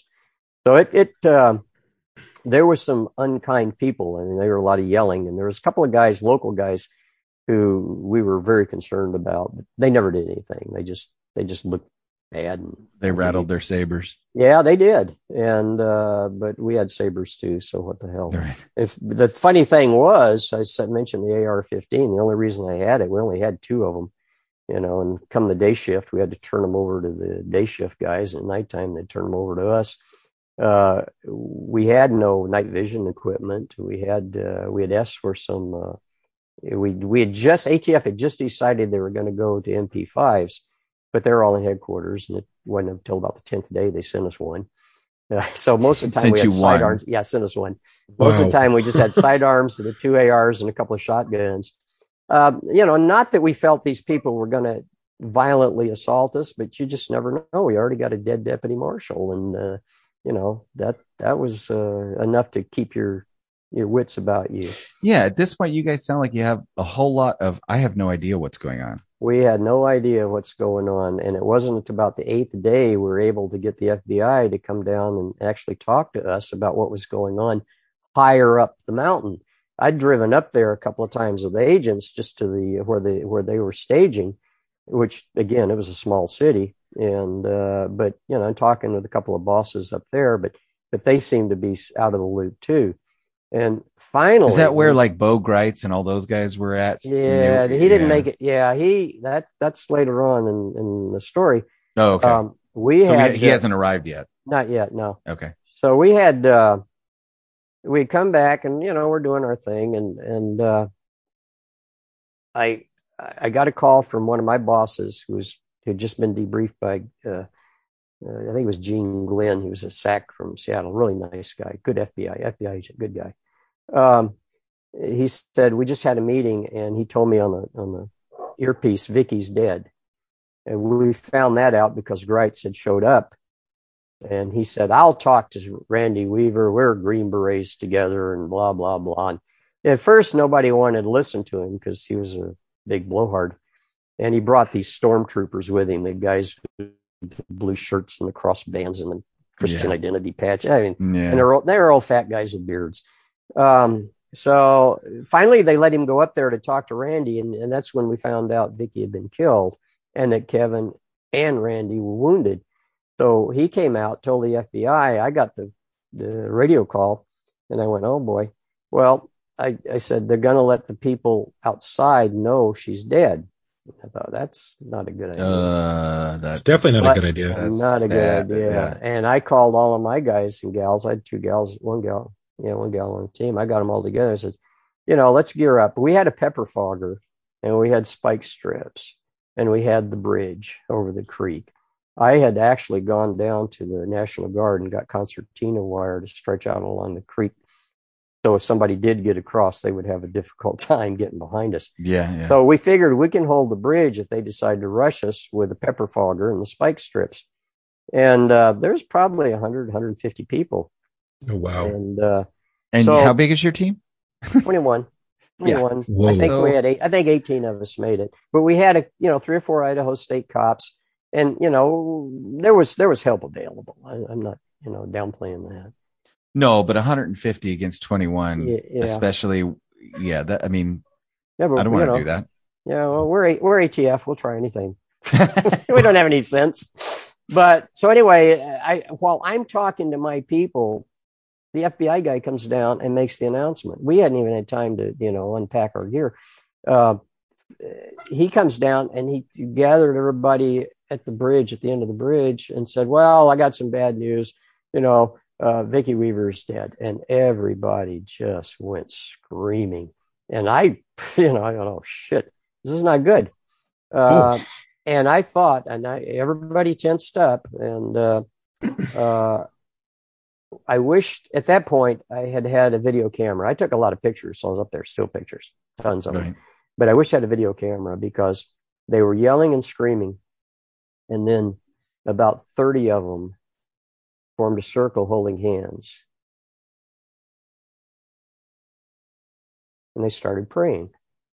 So there were some unkind people. I mean, there were a lot of yelling, and there was a couple of guys, local guys, who we were very concerned about. But they never did anything. They just looked bad. And they rattled their sabers. Yeah, they did. And but we had sabers too. So what the hell? Right. If the funny thing was, I mentioned the AR-15. The only reason I had it, we only had 2 of them. And come the day shift, we had to turn them over to the day shift guys. At nighttime, they'd turn them over to us. We had no night vision equipment. We had asked for some, ATF had just decided they were going to go to MP5s, but they're all in headquarters, and it wasn't until about the 10th day they sent us one. So most of the time we had sidearms. Yeah, sent us one. Most of the time we just had sidearms, the 2 ARs and a couple of shotguns. Not that we felt these people were going to violently assault us, but you just never know. We already got a dead deputy marshal, and, that was enough to keep your wits about you. Yeah, at this point, you guys sound like you have a whole lot of, I have no idea what's going on. We had no idea what's going on, and it wasn't until about the 8th day we were able to get the FBI to come down and actually talk to us about what was going on higher up the mountain. I'd driven up there a couple of times with the agents just to where they were staging, which again, it was a small city. And, but I'm talking with a couple of bosses up there, but they seem to be out of the loop too. And finally, is that where like Bo Greitz and all those guys were at? Yeah, he didn't make it. Yeah, that's later on in the story. Oh, okay. He hasn't arrived yet. Not yet. No. Okay. So we'd come back, and we're doing our thing, and I got a call from one of my bosses who'd just been debriefed by I think it was Gene Glenn. He was a SAC from Seattle, really nice guy, good FBI agent, good guy. He said, we just had a meeting, and he told me on the earpiece, Vicky's dead. And we found that out because Greitz had showed up, and he said, I'll talk to Randy Weaver. We're Green Berets together, and blah, blah, blah. And at first, nobody wanted to listen to him because he was a big blowhard. And he brought these stormtroopers with him, the guys with the blue shirts and the cross bands and the Christian identity patch. I mean, and they're all fat guys with beards. So finally they let him go up there to talk to Randy. And that's when we found out Vicky had been killed and that Kevin and Randy were wounded. So he came out, told the FBI. I got the radio call, and I went, oh boy. Well, I said, they're going to let the people outside know she's dead. I thought, that's not a good idea. That's definitely not a good idea. Not a good idea. Yeah. And I called all of my guys and gals. I had two gals, one gal on the team. I got them all together. I said, let's gear up. We had a pepper fogger and we had spike strips and we had the bridge over the creek. I had actually gone down to the National Guard and got concertina wire to stretch out along the creek. So if somebody did get across, they would have a difficult time getting behind us. Yeah. So we figured we can hold the bridge if they decide to rush us with the pepper fogger and the spike strips. And there's probably 100, 150 people. Oh, wow. And so, how big is your team? 21. Yeah. I think we had 18 of us made it. But we had 3 or 4 Idaho State cops. And, there was help available. I'm not, downplaying that. No, but 150 against 21, especially, I don't want to do that. Yeah, well, we're ATF. We'll try anything. We don't have any sense. But so anyway, while I'm talking to my people, the FBI guy comes down and makes the announcement. We hadn't even had time to, unpack our gear. He comes down and he gathered everybody at the bridge, at the end of the bridge, and said, well, I got some bad news. Vicki Weaver's dead. And everybody just went screaming. And I don't shit, this is not good. And I thought, everybody tensed up. And I wished at that point I had a video camera. I took a lot of pictures, so I was up there, still pictures, tons of them. But I wish I had a video camera because they were yelling and screaming. And then about 30 of them formed a circle holding hands. And they started praying.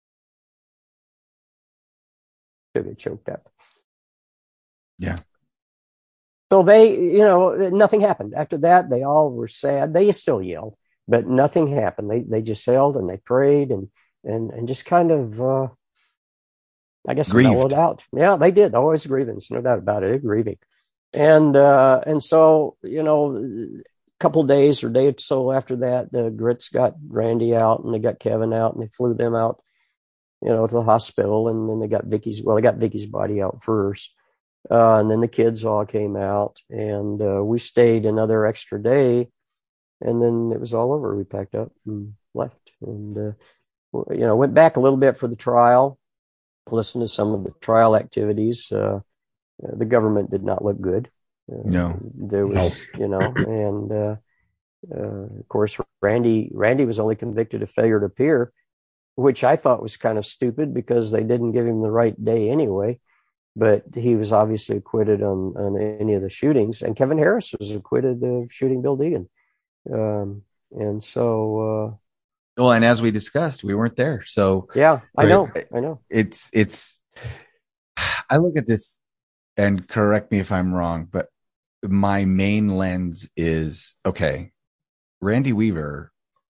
So they choked up. Yeah. So they, nothing happened. After that, they all were sad. They still yelled, but nothing happened. They just sailed and they prayed and just kind of, I guess, mellowed out. Yeah, they did. Always grievance, no doubt about it. They're grieving. And so, a couple of days or day or so after that, the Grits got Randy out and they got Kevin out and they flew them out, to the hospital. And then they got Vicky's body out first. And then the kids all came out and we stayed another extra day and then it was all over. We packed up and left and, went back a little bit for the trial, listened to some of the trial activities. The government did not look good. No, there was, and of course, Randy was only convicted of failure to appear, which I thought was kind of stupid because they didn't give him the right day anyway. But he was obviously acquitted on any of the shootings, and Kevin Harris was acquitted of shooting Bill Deegan. And so, well, and as we discussed, we weren't there, so yeah, I know. It's. I look at this. And correct me if I'm wrong, but my main lens is, okay, Randy Weaver,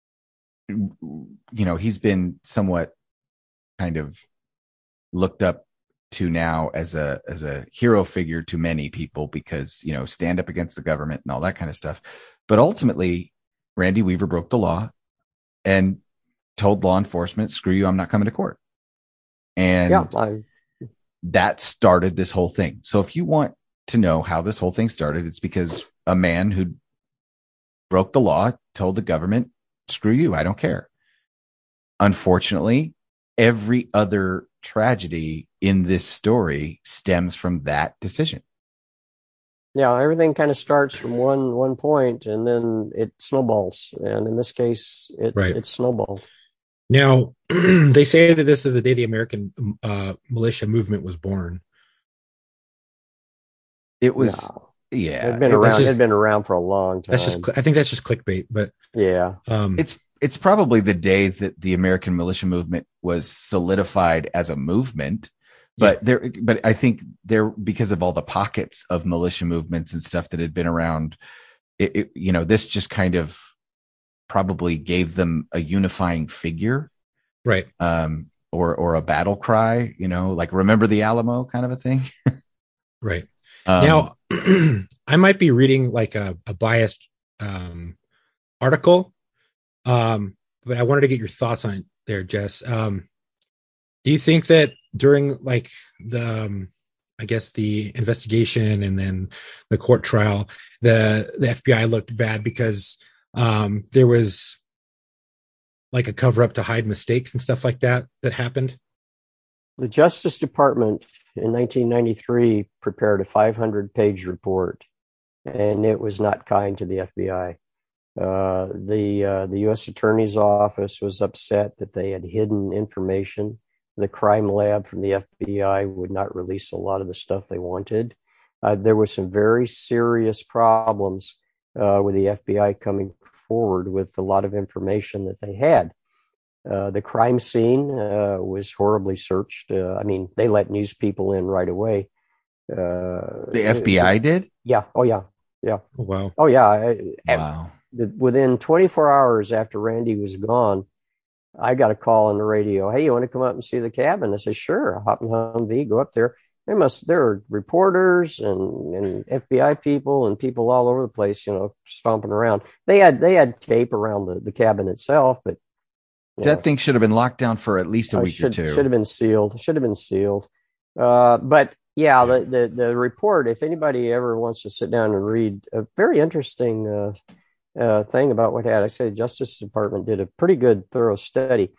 he's been somewhat kind of looked up to now as a hero figure to many people because, stand up against the government and all that kind of stuff. But ultimately, Randy Weaver broke the law and told law enforcement, screw you, I'm not coming to court. And that started this whole thing. So if you want to know how this whole thing started, it's because a man who broke the law told the government, screw you, I don't care. Unfortunately, every other tragedy in this story stems from that decision. Yeah, everything kind of starts from one point and then it snowballs. And in this case, it snowballed. Now, they say that this is the day the American militia movement was born. It was, yeah. It'd been around. It'd been around for a long time. I think that's just clickbait, but yeah, it's probably the day that the American militia movement was solidified as a movement. But I think because of all the pockets of militia movements and stuff that had been around, this just kind of probably gave them a unifying figure, right? Or a battle cry, like remember the Alamo kind of a thing, right? Now, I might be reading like a biased article, but but I wanted to get your thoughts on it there, Jess. Do you think that during like the I guess the investigation and then the court trial, the FBI looked bad because there was like a cover up to hide mistakes and stuff like that happened? The Justice Department in 1993 prepared a 500-page report, and it was not kind to the FBI. The U.S. Attorney's Office was upset that they had hidden information. The crime lab from the FBI would not release a lot of the stuff they wanted. There were some very serious problems with the FBI coming forward with a lot of information that they had. The crime scene was horribly searched. I mean, they let news people in right away. The FBI did? Yeah. Oh, yeah. Yeah. Oh, wow. Oh, yeah. Wow. Within 24 hours after Randy was gone, I got a call on the radio. Hey, you want to come up and see the cabin? I said, sure. I hop in Humvee, go up there. There are reporters and FBI people and people all over the place, stomping around. They had tape around the cabin itself, but that thing should have been locked down for at least a week or two. Should have been sealed. But yeah, the report, if anybody ever wants to sit down and read a very interesting thing about what had, I say the Justice Department did a pretty good, thorough study.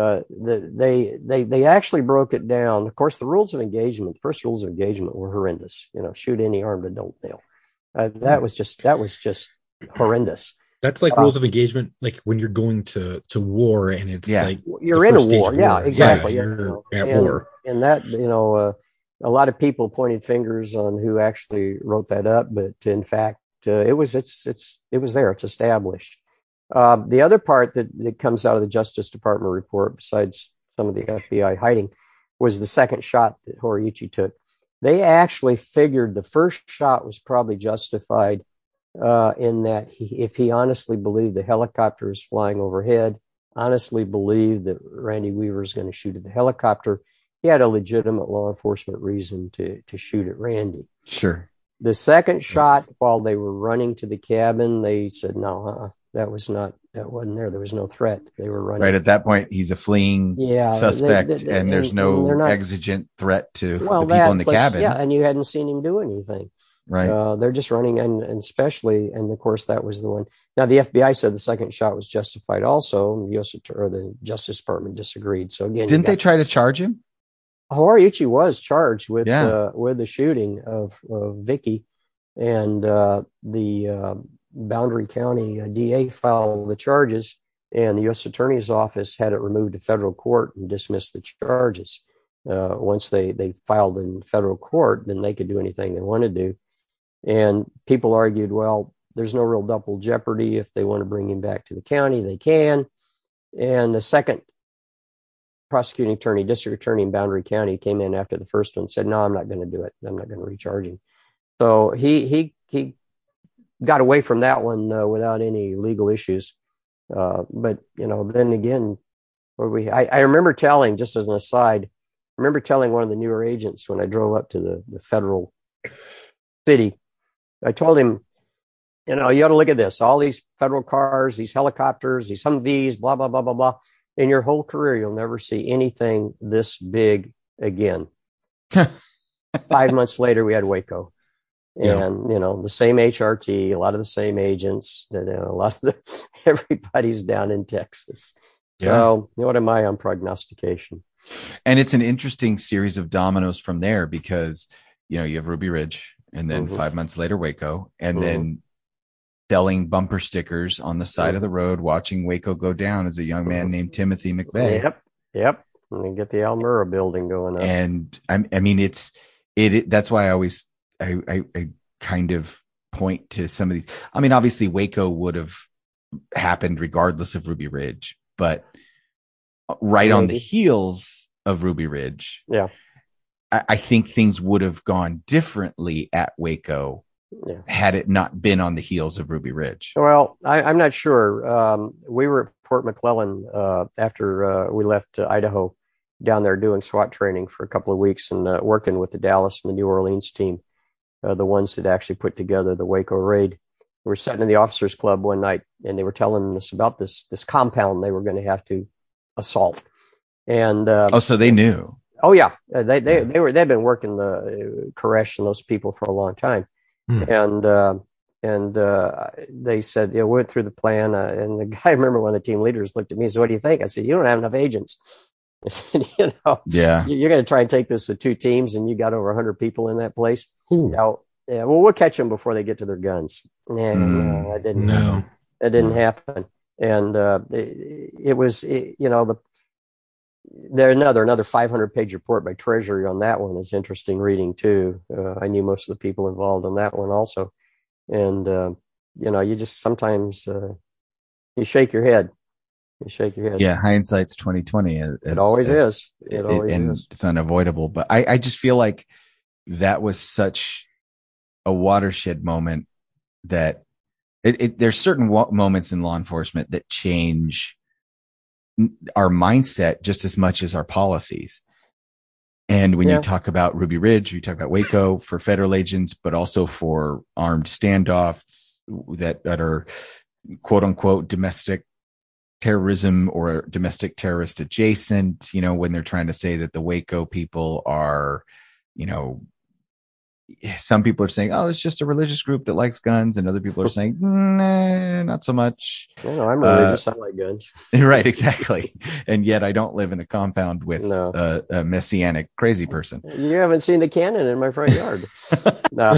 They actually broke it down. Of course, the rules of engagement, the first rules of engagement were horrendous. Shoot any armed adult male. That was just horrendous. That's like rules of engagement, like when you're going to war and it's like you're in a war. Yeah, exactly. Yeah, you're at war. And that, a lot of people pointed fingers on who actually wrote that up, but in fact, it was there. It's established. The other part that comes out of the Justice Department report, besides some of the FBI hiding, was the second shot that Horiuchi took. They actually figured the first shot was probably justified in that if he honestly believed the helicopter was flying overhead, honestly believed that Randy Weaver was going to shoot at the helicopter, he had a legitimate law enforcement reason to shoot at Randy. Sure. The second shot, while they were running to the cabin, they said, no, that wasn't there. There was no threat. They were running. Right at that point, he's a fleeing suspect, and there's no exigent threat to the people in the cabin. Yeah, and you hadn't seen him do anything. Right. They're just running, and especially, and of course, that was the one. Now, the FBI said the second shot was justified also, and the Justice Department disagreed. So again, didn't they try to charge him? Horiuchi was charged with the shooting of Vicky, and the Boundary County DA filed the charges, and the U.S. Attorney's Office had it removed to federal court and dismissed the charges. Once they filed in federal court, then they could do anything they wanted to do. And people argued, well, there's no real double jeopardy. If they want to bring him back to the county, they can. And the second prosecuting attorney, district attorney in Boundary County, came in after the first one and said, no, I'm not going to do it. I'm not going to recharge him. So he got away from that one without any legal issues. But, then again, I remember telling, just as an aside, one of the newer agents when I drove up to the federal city, I told him, you ought to look at this, all these federal cars, these helicopters, these Humvees, blah, blah, blah, blah, blah. In your whole career, you'll never see anything this big again. 5 months later, we had Waco. And, the same HRT, a lot of the same agents, everybody's down in Texas. So what am I on prognostication? And it's an interesting series of dominoes from there because, you have Ruby Ridge and then 5 months later, Waco, and then selling bumper stickers on the side of the road, watching Waco go down as a young man named Timothy McVeigh. Yep. And get the Almura building going up. And I mean, that's why I kind of point to some of these. I mean, obviously Waco would have happened regardless of Ruby Ridge, but on the heels of Ruby Ridge, I think things would have gone differently at Waco had it not been on the heels of Ruby Ridge. Well, I'm not sure. We were at Fort McClellan after we left Idaho, down there doing SWAT training for a couple of weeks and working with the Dallas and the New Orleans team, the ones that actually put together the Waco raid. were sitting in the officers club one night, and they were telling us about this compound they were going to have to assault. And so they knew. Oh yeah, they'd been working the Koresh and those people for a long time, and they said, we went through the plan, and the guy, I remember one of the team leaders looked at me and said, "What do you think?" I said, "You don't have enough agents." I said, yeah, you're going to try and take this with 2 teams, and you got over 100 people in that place. Ooh. Now, we'll catch them before they get to their guns. And that didn't happen. That didn't happen. And it was, there another 500-page report by Treasury on that one is interesting reading too. I knew most of the people involved in that one also. And, you just sometimes you shake your head. You shake your head. Yeah, hindsight's 2020. It always is. It always is. It's unavoidable. But I just feel like that was such a watershed moment that there's certain moments in law enforcement that change our mindset just as much as our policies. And when you talk about Ruby Ridge, you talk about Waco for federal agents, but also for armed standoffs that are quote unquote domestic terrorism or domestic terrorist adjacent, when they're trying to say that the Waco people are, some people are saying, oh, it's just a religious group that likes guns. And other people are saying, nah, not so much. I'm religious. I like guns. Right, exactly. And yet I don't live in a compound with a messianic crazy person. You haven't seen the cannon in my front yard. No.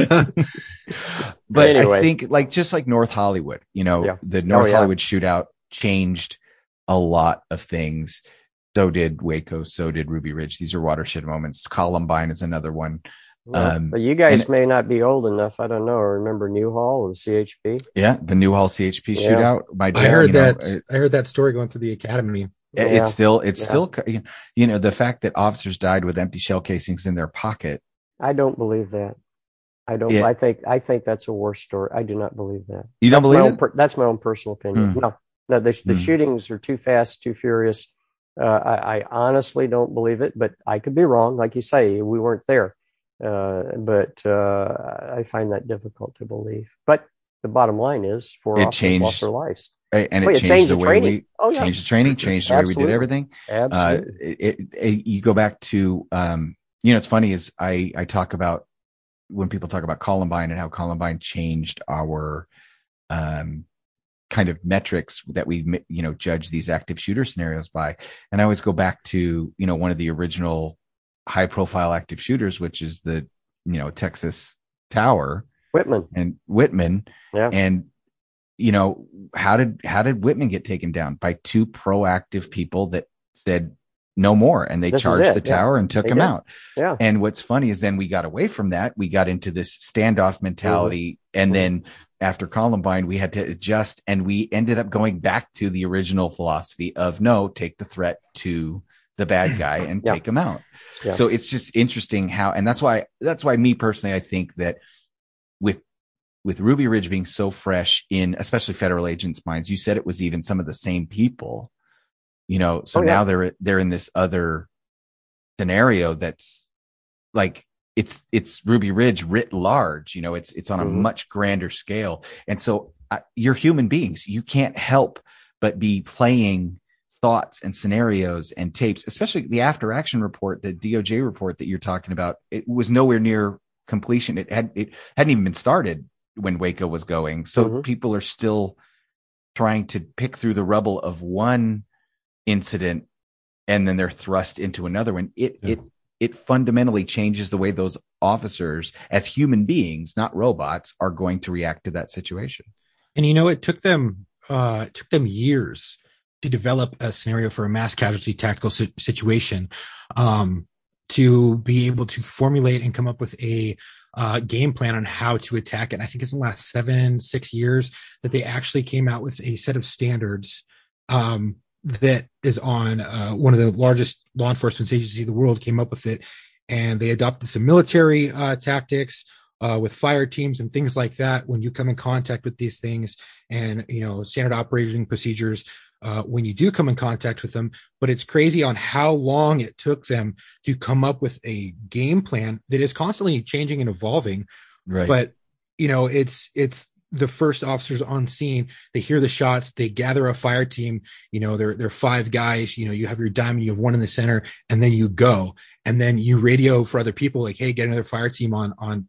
But anyway. I think just like North Hollywood, the North Hollywood shootout changed a lot of things. So did Waco. So did Ruby Ridge. These are watershed moments. Columbine is another one. But you guys may not be old enough. I don't know. Remember Newhall and CHP? Yeah, the Newhall CHP shootout. My dad, I heard that. I heard that story going through the academy. It's still, the fact that officers died with empty shell casings in their pocket. I don't believe that. I don't. Yeah. I think that's a worse story. I do not believe that. You don't believe it? That's my own personal opinion. No, the shootings are too fast, too furious. I honestly don't believe it, but I could be wrong. Like you say, we weren't there. But I find that difficult to believe. But the bottom line is, 4 officers lost their lives. Right, and it changed the way we changed the training, changed the way we did everything. Absolutely. You go back to, it's funny is I talk about when people talk about Columbine and how Columbine changed our kind of metrics that we judge these active shooter scenarios by. And I always go back to one of the original high profile active shooters, which is the Texas Tower, Whitman. Yeah. And how did Whitman get taken down? By 2 proactive people that said no more, and they charged the tower and took him out. Yeah. And what's funny is then we got away from that. We got into this standoff mentality. And then after Columbine, we had to adjust, and we ended up going back to the original philosophy of take the threat to the bad guy and take him out. Yeah. So it's just interesting how, and that's why me personally, I think that with Ruby Ridge being so fresh in, especially federal agents' minds, you said it was even some of the same people, now they're in this other scenario that's like, it's Ruby Ridge writ large, it's on a much grander scale. And so you're human beings. You can't help but be playing thoughts and scenarios and tapes, especially the after action report, the DOJ report that you're talking about. It was nowhere near completion. It hadn't even been started when Waco was going. So people are still trying to pick through the rubble of one incident, and then they're thrust into another one. It fundamentally changes the way those officers, as human beings, not robots, are going to react to that situation. And it took them years to develop a scenario for a mass casualty tactical situation, to be able to formulate and come up with a game plan on how to attack it. And I think it's in the last 6 years that they actually came out with a set of standards that is on one of the largest law enforcement agencies in the world came up with it. And they adopted some military tactics with fire teams and things like that when you come in contact with these things, and standard operating procedures when you do come in contact with them. But it's crazy on how long it took them to come up with a game plan that is constantly changing and evolving. Right. But it's the first officers on scene, they hear the shots, they gather a fire team, they're 5 guys, you have your diamond, you have one in the center, and then you go, and then you radio for other people like, hey, get another fire team on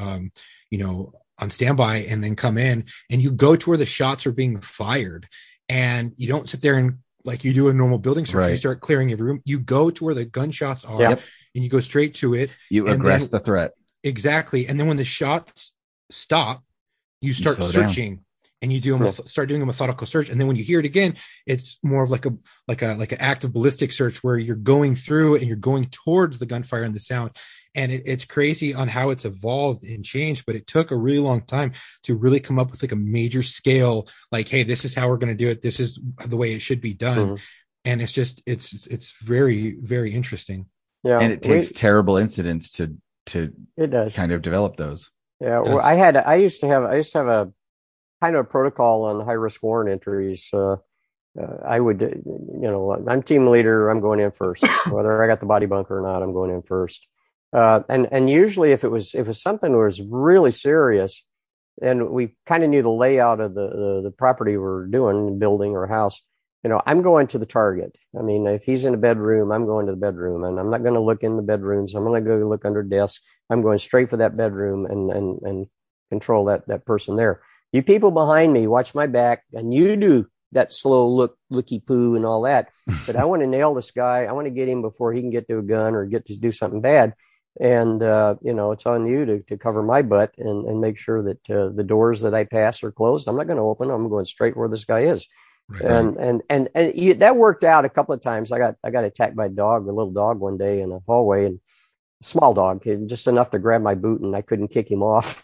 standby, and then come in, and you go to where the shots are being fired, and you don't sit there and like you do a normal building search. Right. You start clearing every room. You go to where the gunshots are, and you go straight to it. You aggress the threat. Exactly. And then when the shots stop, you start searching down. And you start doing a methodical search. And then when you hear it again, it's more of like an active ballistic search where you're going through and you're going towards the gunfire and the sound. And it's crazy on how it's evolved and changed, but it took a really long time to really come up with like a major scale, like, hey, this is how we're going to do it. This is the way it should be done. Mm-hmm. And it's very, very interesting. Yeah. And it takes terrible incidents to it does kind of develop those. Yeah. Well, I used to have a kind of a protocol on high risk warrant entries. I would, I'm team leader. I'm going in first, whether I got the body bunker or not, I'm going in first. And usually if it was something that was really serious and we kind of knew the layout of the property we're doing, building or house, I'm going to the target. I mean, if he's in a bedroom, I'm going to the bedroom, and I'm not going to look in the bedrooms. I'm going to go look under desks. I'm going straight for that bedroom and control that person there. You people behind me, watch my back, and you do that slow looky poo and all that. But I want to nail this guy. I want to get him before he can get to a gun or get to do something bad. And, it's on you to cover my butt and make sure that the doors that I pass are closed. I'm not going to open them. I'm going straight where this guy is. Right. And that worked out a couple of times. I got attacked by a little dog one day in a hallway, and a small dog, just enough to grab my boot, and I couldn't kick him off.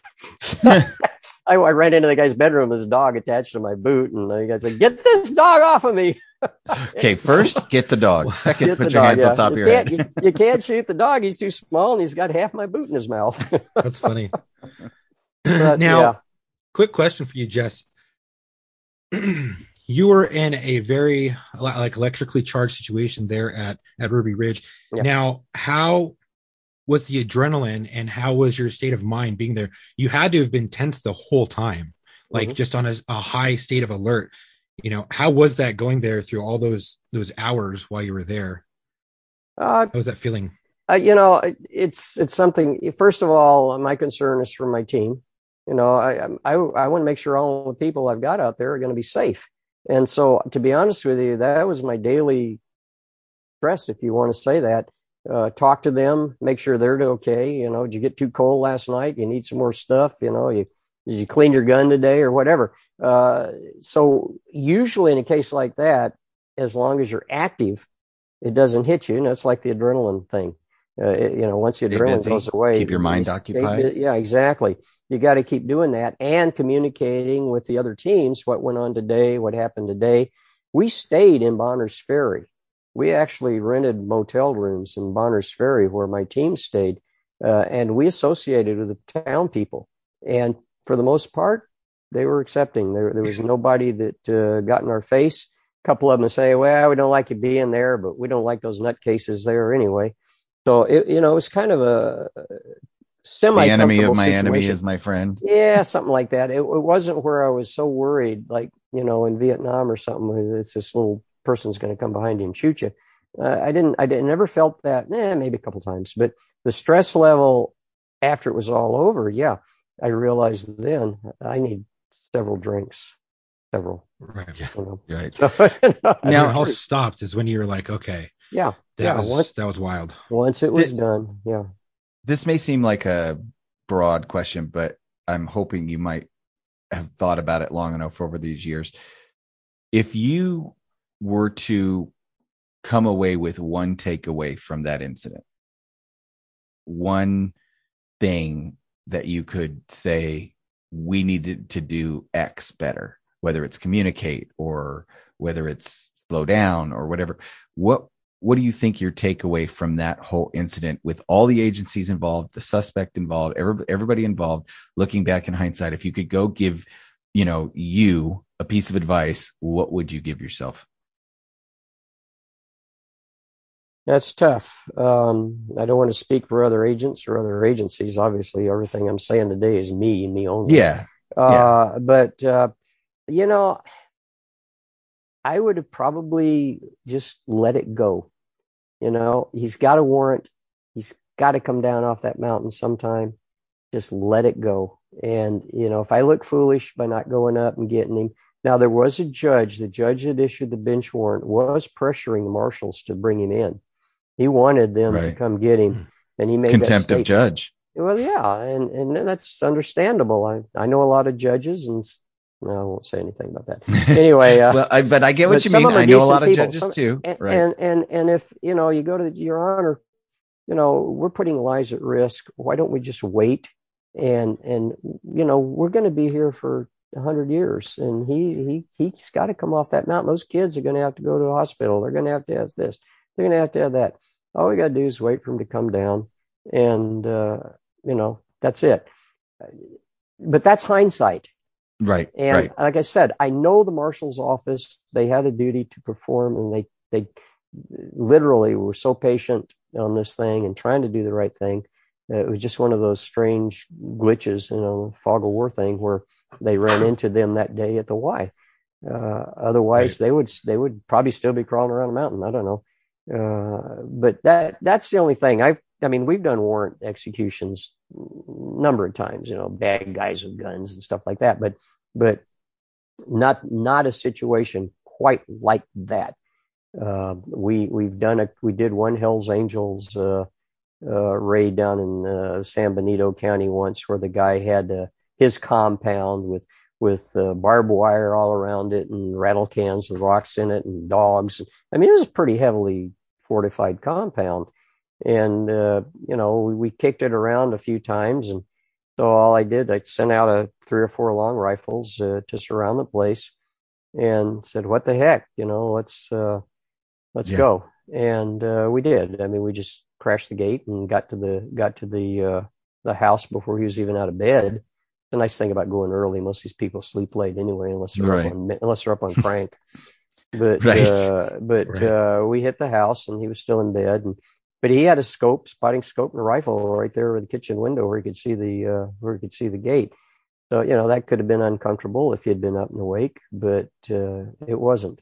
I ran into the guy's bedroom with his dog attached to my boot, and the guy said, "Get this dog off of me." Okay, first get the dog. Second, put your hands on top of your head. You can't shoot the dog. He's too small, and he's got half my boot in his mouth. That's funny. Now, quick question for you, Jess. You were in a very electrically charged situation there at Ruby Ridge. Yeah. Now, how was the adrenaline and how was your state of mind being there? You had to have been tense the whole time, just on a high state of alert. How was that going there through all those hours while you were there? How was that feeling? It's something. First of all, my concern is for my team. I want to make sure all the people I've got out there are going to be safe. And so, to be honest with you, that was my daily stress, if you want to say that. Talk to them, make sure they're okay. Did you get too cold last night? You need some more stuff. Did you clean your gun today or whatever? So usually in a case like that, as long as you're active, it doesn't hit you. It's like the adrenaline thing. Once the adrenaline goes away, keep your mind occupied. Yeah, exactly. You got to keep doing that and communicating with the other teams. What went on today? What happened today? We stayed in Bonners Ferry. We actually rented motel rooms in Bonners Ferry where my team stayed, and we associated with the town people. And for the most part, they were accepting. There was nobody that got in our face. A couple of them say, "Well, we don't like you being there, but we don't like those nutcases there anyway." So it was kind of a semi. The enemy of my enemy is my friend. Yeah, something like that. It wasn't where I was so worried, like in Vietnam or something. It's this little person's going to come behind you and shoot you. I never felt that. Maybe a couple times, but the stress level after it was all over, I realized then I need several drinks. Right. Yeah. Right. So, now it all stopped is when you were like, okay. Yeah. That was wild. Once it was done. Yeah. This may seem like a broad question, but I'm hoping you might have thought about it long enough over these years. If you were to come away with one takeaway from that incident, one thing that you could say, we needed to do X better, whether it's communicate or whether it's slow down or whatever, what do you think your takeaway from that whole incident with all the agencies involved, the suspect involved, everybody involved, looking back in hindsight, if you could go give, you a piece of advice, what would you give yourself? That's tough. I don't want to speak for other agents or other agencies. Obviously, everything I'm saying today is me only. Yeah. But you know, I would have probably just let it go. You know, he's got a warrant. He's got to come down off that mountain sometime. Just let it go. And, you know, if I look foolish by not going up and getting him. Now, there was a judge. The judge that issued the bench warrant was pressuring the marshals to bring him in. He wanted them to come get him. And he made contempt that of judge. Well, yeah. And that's understandable. I know a lot of judges, and no, I won't say anything about that. Anyway, well, but I get what you mean. I know a lot of judges too. Right. And if, you know, you go to Your Honor, you know, we're putting lives at risk. Why don't we just wait? And you know, we're going to be here for 100 years, and he's got to come off that mountain. Those kids are going to have to go to a hospital. They're going to have this. They're going to have that. All we got to do is wait for him to come down, and you know, that's it. But that's hindsight. Right. And like I said, I know the marshal's office, they had a duty to perform, and they literally were so patient on this thing and trying to do the right thing. It was just one of those strange glitches, you know, fog of war thing where they ran into them that day at the Y. Otherwise, they would probably still be crawling around a mountain. I don't know. But that's the only thing. I mean, we've done warrant executions a number of times, you know, bad guys with guns and stuff like that, but not a situation quite like that. We did one Hell's Angels raid down in San Benito County once, where the guy had his compound with barbed wire all around it and rattle cans with rocks in it and dogs. I mean, it was a pretty heavily fortified compound. And, you know, we kicked it around a few times. And so all I did, I sent out 3 or 4 long rifles to surround the place, and said, what the heck, you know, let's go. And we did. I mean, we just crashed the gate and got to the house before he was even out of bed. The nice thing about going early, most of these people sleep late anyway, unless they're up on crank. But we hit the house, and he was still in bed. But he had a spotting scope, and a rifle right there in the kitchen window where he could see the gate. So, you know, that could have been uncomfortable if he had been up and awake, but it wasn't.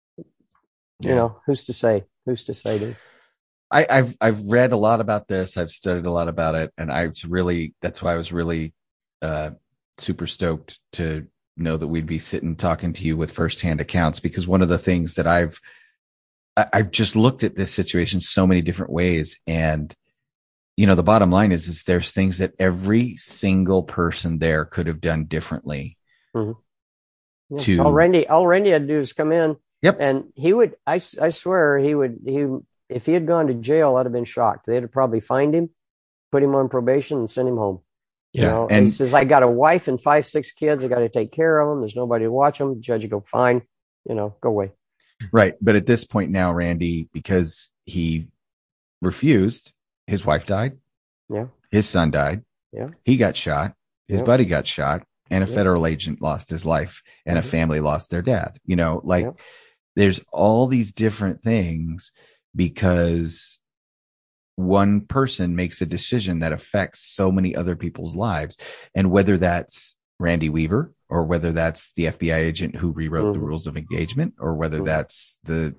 You know, who's to say? Dude? I've read a lot about this. I've studied a lot about it, and that's why I was really super stoked to know that we'd be sitting talking to you with firsthand accounts, because one of the things that I've just looked at this situation so many different ways, and you know, the bottom line is there's things that every single person there could have done differently. Mm-hmm. Yeah. All Randy had to do is come in. Yep. And he would, I swear if he had gone to jail, I'd have been shocked. They'd have probably fined him, put him on probation, and sent him home. Yeah. You know, and he says, I got a wife and 5, 6 kids. I got to take care of them. There's nobody to watch them. The judge would go, fine, you know, go away. Right. But at this point now, Randy, because he refused, his wife died. Yeah. His son died. Yeah. He got shot. His buddy got shot, and a federal agent lost his life, and a family lost their dad. You know, like there's all these different things because one person makes a decision that affects so many other people's lives. And whether that's Randy Weaver, or whether that's the FBI agent who rewrote the rules of engagement, or whether that's the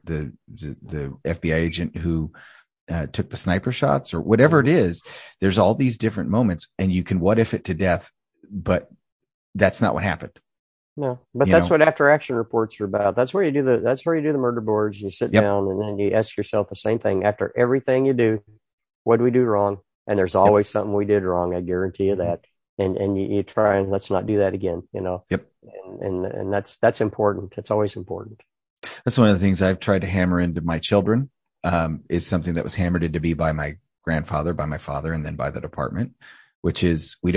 FBI agent who took the sniper shots, or whatever it is, there's all these different moments, and you can what if it to death, but that's not what happened. No, but that's what after action reports are about. That's where you do the murder boards. You sit down, and then you ask yourself the same thing after everything you do. What did we do wrong? And there's always something we did wrong. I guarantee you that. And you try and let's not do that again, you know? Yep. And that's important. It's always important. That's one of the things I've tried to hammer into my children, is something that was hammered into me by my grandfather, by my father, and then by the department, which is we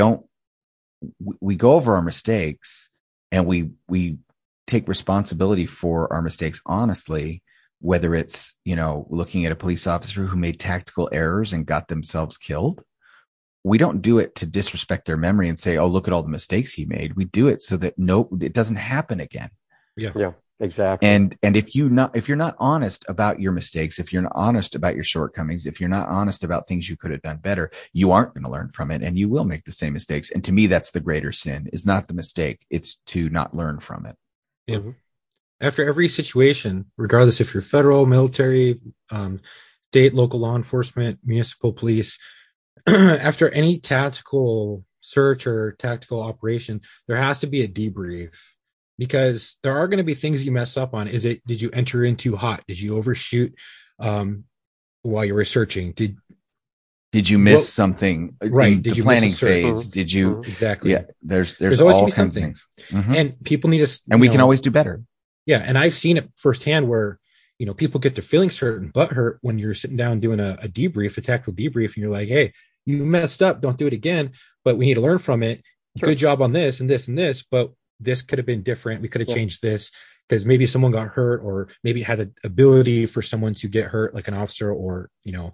go over our mistakes, and we take responsibility for our mistakes honestly, whether it's, you know, looking at a police officer who made tactical errors and got themselves killed. We don't do it to disrespect their memory and say, oh, look at all the mistakes he made. We do it so that it doesn't happen again. Yeah. Exactly. And if you're not honest about your mistakes, if you're not honest about your shortcomings, if you're not honest about things you could have done better, you aren't going to learn from it, and you will make the same mistakes. And to me, that's the greater sin, is not the mistake. It's to not learn from it. Yeah. Mm-hmm. After every situation, regardless if you're federal, military, state, local law enforcement, municipal police, after any tactical search or tactical operation, there has to be a debrief, because there are going to be things you mess up on. Did you enter in too hot? Did you overshoot while you were searching? Did you miss something? Right. Did you planning phase? Did you exactly? Yeah. There's always all kinds of things, and people need to. And we can always do better. Yeah, and I've seen it firsthand where people get their feelings hurt and butt hurt when you're sitting down doing a debrief, a tactical debrief, and you're like, "Hey, you messed up. Don't do it again. But we need to learn from it. Sure. Good job on this and this and this. But this could have been different. We could have changed this, because maybe someone got hurt, or maybe it had the ability for someone to get hurt, like an officer or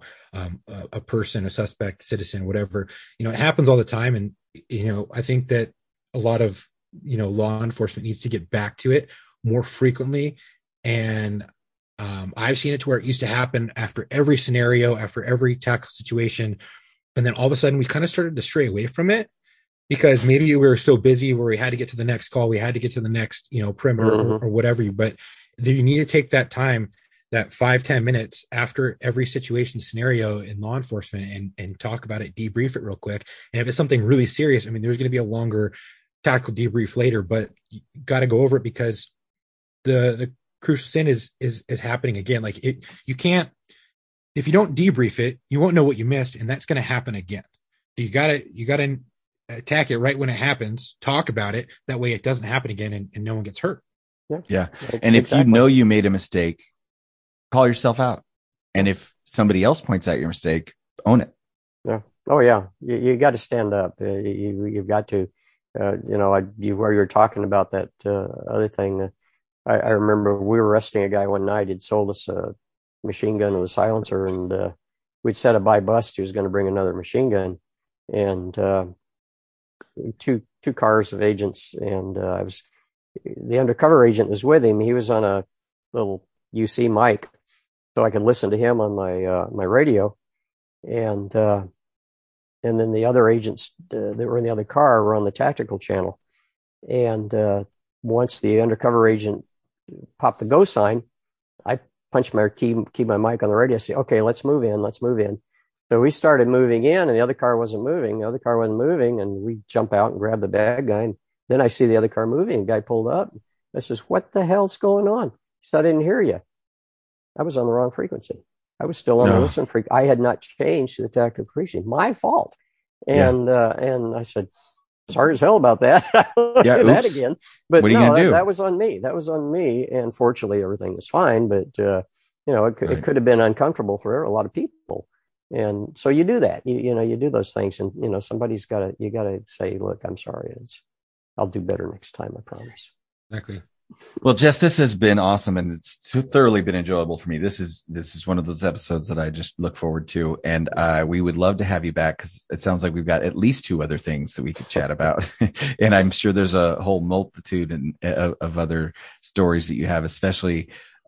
a person, a suspect, citizen, whatever. It happens all the time, and I think that a lot of law enforcement needs to get back to it more frequently. And I've seen it to where it used to happen after every scenario, after every tactical situation, and then all of a sudden we kind of started to stray away from it, because maybe we were so busy where we had to get to the next call, we had to get to the next perimeter or whatever. But you need to take that time, that 5-10 minutes after every situation scenario in law enforcement, and talk about it, debrief it real quick. And if it's something really serious, there's going to be a longer tactical debrief later, but you got to go over it, because the crucial sin is happening again. Like you can't, if you don't debrief it, you won't know what you missed, and that's going to happen again. So you gotta attack it right when it happens, talk about it, that way it doesn't happen again, and no one gets hurt. Yeah. And if you know you made a mistake, call yourself out. And if somebody else points out your mistake, own it. Yeah. Oh yeah. You got to stand up. You've got to, where you were talking about that other thing. I remember we were arresting a guy one night. He'd sold us a machine gun with a silencer, and we'd set a by bust. He was going to bring another machine gun, and two cars of agents, and the undercover agent was with him. He was on a little UC mic, so I could listen to him on my radio, and then the other agents that were in the other car were on the tactical channel. And once the undercover agent popped the go sign, I punched my key my mic on the radio, say, "Okay, let's move in." So we started moving in, and the other car wasn't moving. And we jump out and grab the bad guy. And then I see the other car moving. The guy pulled up. I says, "What the hell's going on?" He said, "I didn't hear you." I was on the wrong frequency. I was still on the listen frequency. I had not changed to the tactical frequency. My fault. And I said, "Sorry as hell about that." Yeah, that again. But what are you gonna do? That was on me. And fortunately, everything was fine. But it could have been uncomfortable for a lot of people. And so you do that. You do those things, and somebody's got to say, "Look, I'm sorry. I'll do better next time. I promise." Exactly. Well, Jess, this has been awesome, and it's thoroughly been enjoyable for me. This is one of those episodes that I just look forward to, and we would love to have you back, because it sounds like we've got at least 2 other things that we could chat about, and I'm sure there's a whole multitude of other stories that you have, especially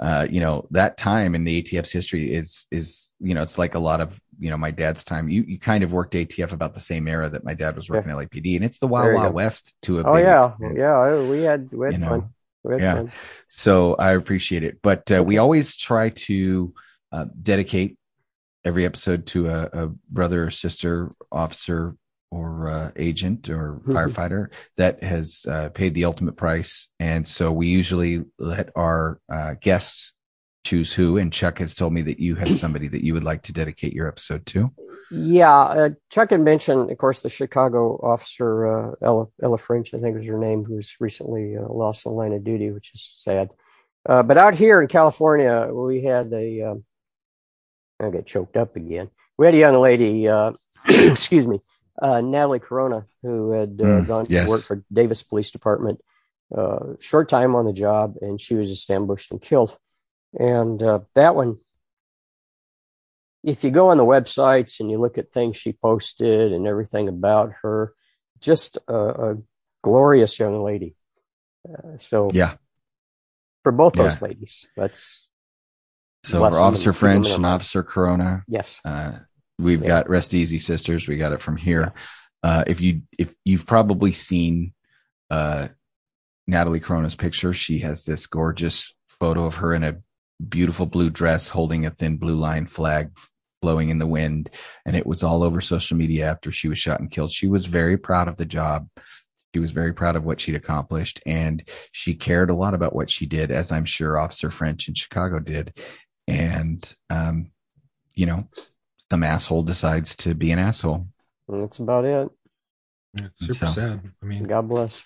that time in the ATF's history is it's like a lot of my dad's time. You kind of worked ATF about the same era that my dad was working LAPD, and it's the Wild West to a big extent. We had fun. Fun. So I appreciate it. But we always try to dedicate every episode to a brother or sister, officer or agent or firefighter that has paid the ultimate price. And so we usually let our guests choose who. And Chuck has told me that you have somebody that you would like to dedicate your episode to. Yeah. Chuck had mentioned, of course, the Chicago officer, Ella French, I think was her name, who's recently lost the line of duty, which is sad. But out here in California, we had I get choked up again. We had a young lady, excuse me, Natalie Corona, who had gone to work for Davis Police Department, short time on the job, and she was just ambushed and killed. And that one, if you go on the websites and you look at things she posted and everything about her, just a glorious young lady. So for both those ladies. That's so for Officer French and Officer Corona. Yes. We've got Rest Easy Sisters. We got it from here. If you've probably seen Natalie Corona's picture, she has this gorgeous photo of her in a beautiful blue dress holding a thin blue line flag blowing in the wind, and it was all over social media after she was shot and killed. She was very proud of the job. She was very proud of what she'd accomplished, and she cared a lot about what she did, as I'm sure Officer French in Chicago did. And some asshole decides to be an asshole. That's about it. It's super sad. I mean, God bless.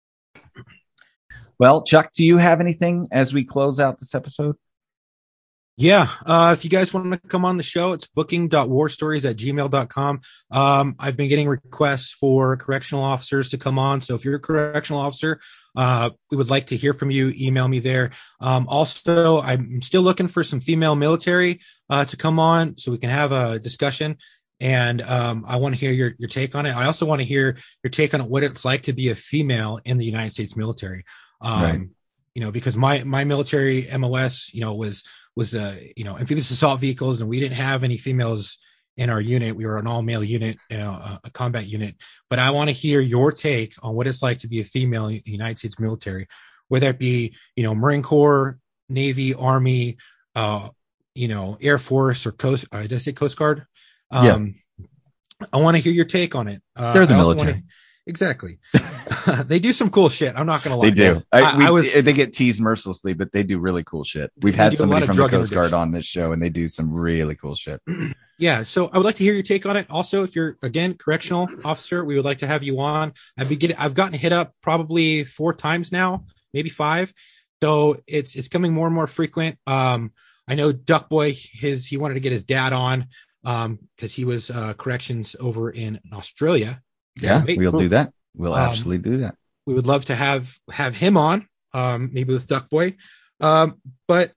Well, Chuck, do you have anything as we close out this episode? Yeah. If you guys want to come on the show, it's booking.warstories@gmail.com. I've been getting requests for correctional officers to come on. So if you're a correctional officer, we would like to hear from you. Email me there. Also, I'm still looking for some female military to come on so we can have a discussion. And I want to hear your take on it. I also want to hear your take on what it's like to be a female in the United States military. Right. Because my military MOS, was amphibious assault vehicles, and we didn't have any females in our unit. We were an all male unit, a combat unit. But I want to hear your take on what it's like to be a female in the United States military, whether it be, Marine Corps, Navy, Army, Air Force, or Coast. Did I say Coast Guard? I want to hear your take on it. They're the military. Exactly. They do some cool shit. I'm not going to lie. They do. They get teased mercilessly, but they do really cool shit. We've had somebody from the Coast Guard on this show, and they do some really cool shit. Yeah. So I would like to hear your take on it. Also, if you're, again, correctional officer, we would like to have you on. I've gotten hit up probably 4 times now, maybe 5. So it's coming more and more frequent. I know Duck Boy, he wanted to get his dad on because he was corrections over in Australia. Yeah, we'll do that. We'll absolutely do that. We would love to have him on, maybe with Duck Boy. But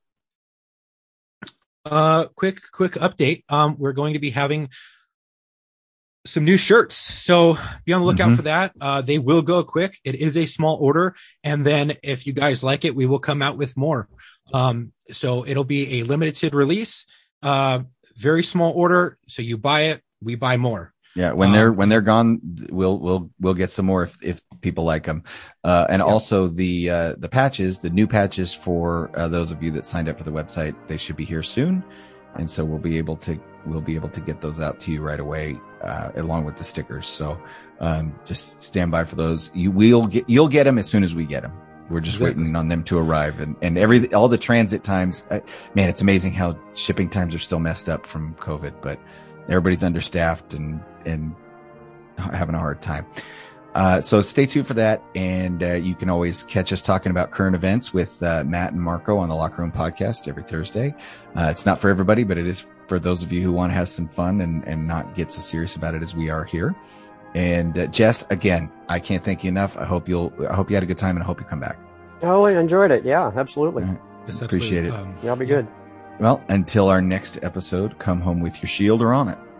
quick update. We're going to be having some new shirts, so be on the lookout for that. They will go quick. It is a small order, and then if you guys like it, we will come out with more. So it'll be a limited release, very small order. So you buy it, we buy more. Yeah, when they're gone, we'll get some more if people like them, and also the patches, the new patches for those of you that signed up for the website, they should be here soon, and so we'll be able to get those out to you right away, along with the stickers. So just stand by for those. You'll get them as soon as we get them. We're just waiting on them to arrive, and all the transit times. Man, it's amazing how shipping times are still messed up from COVID, but everybody's understaffed and having a hard time. So stay tuned for that. And you can always catch us talking about current events with Matt and Marco on the Locker Room Podcast every Thursday. It's not for everybody, but it is for those of you who want to have some fun and not get so serious about it as we are here. And Jess, again, I can't thank you enough. I hope you had a good time, and I hope you come back. Oh, I enjoyed it. Yeah, absolutely. Right. Appreciate it. Y'all be good. Well, until our next episode, come home with your shield or on it.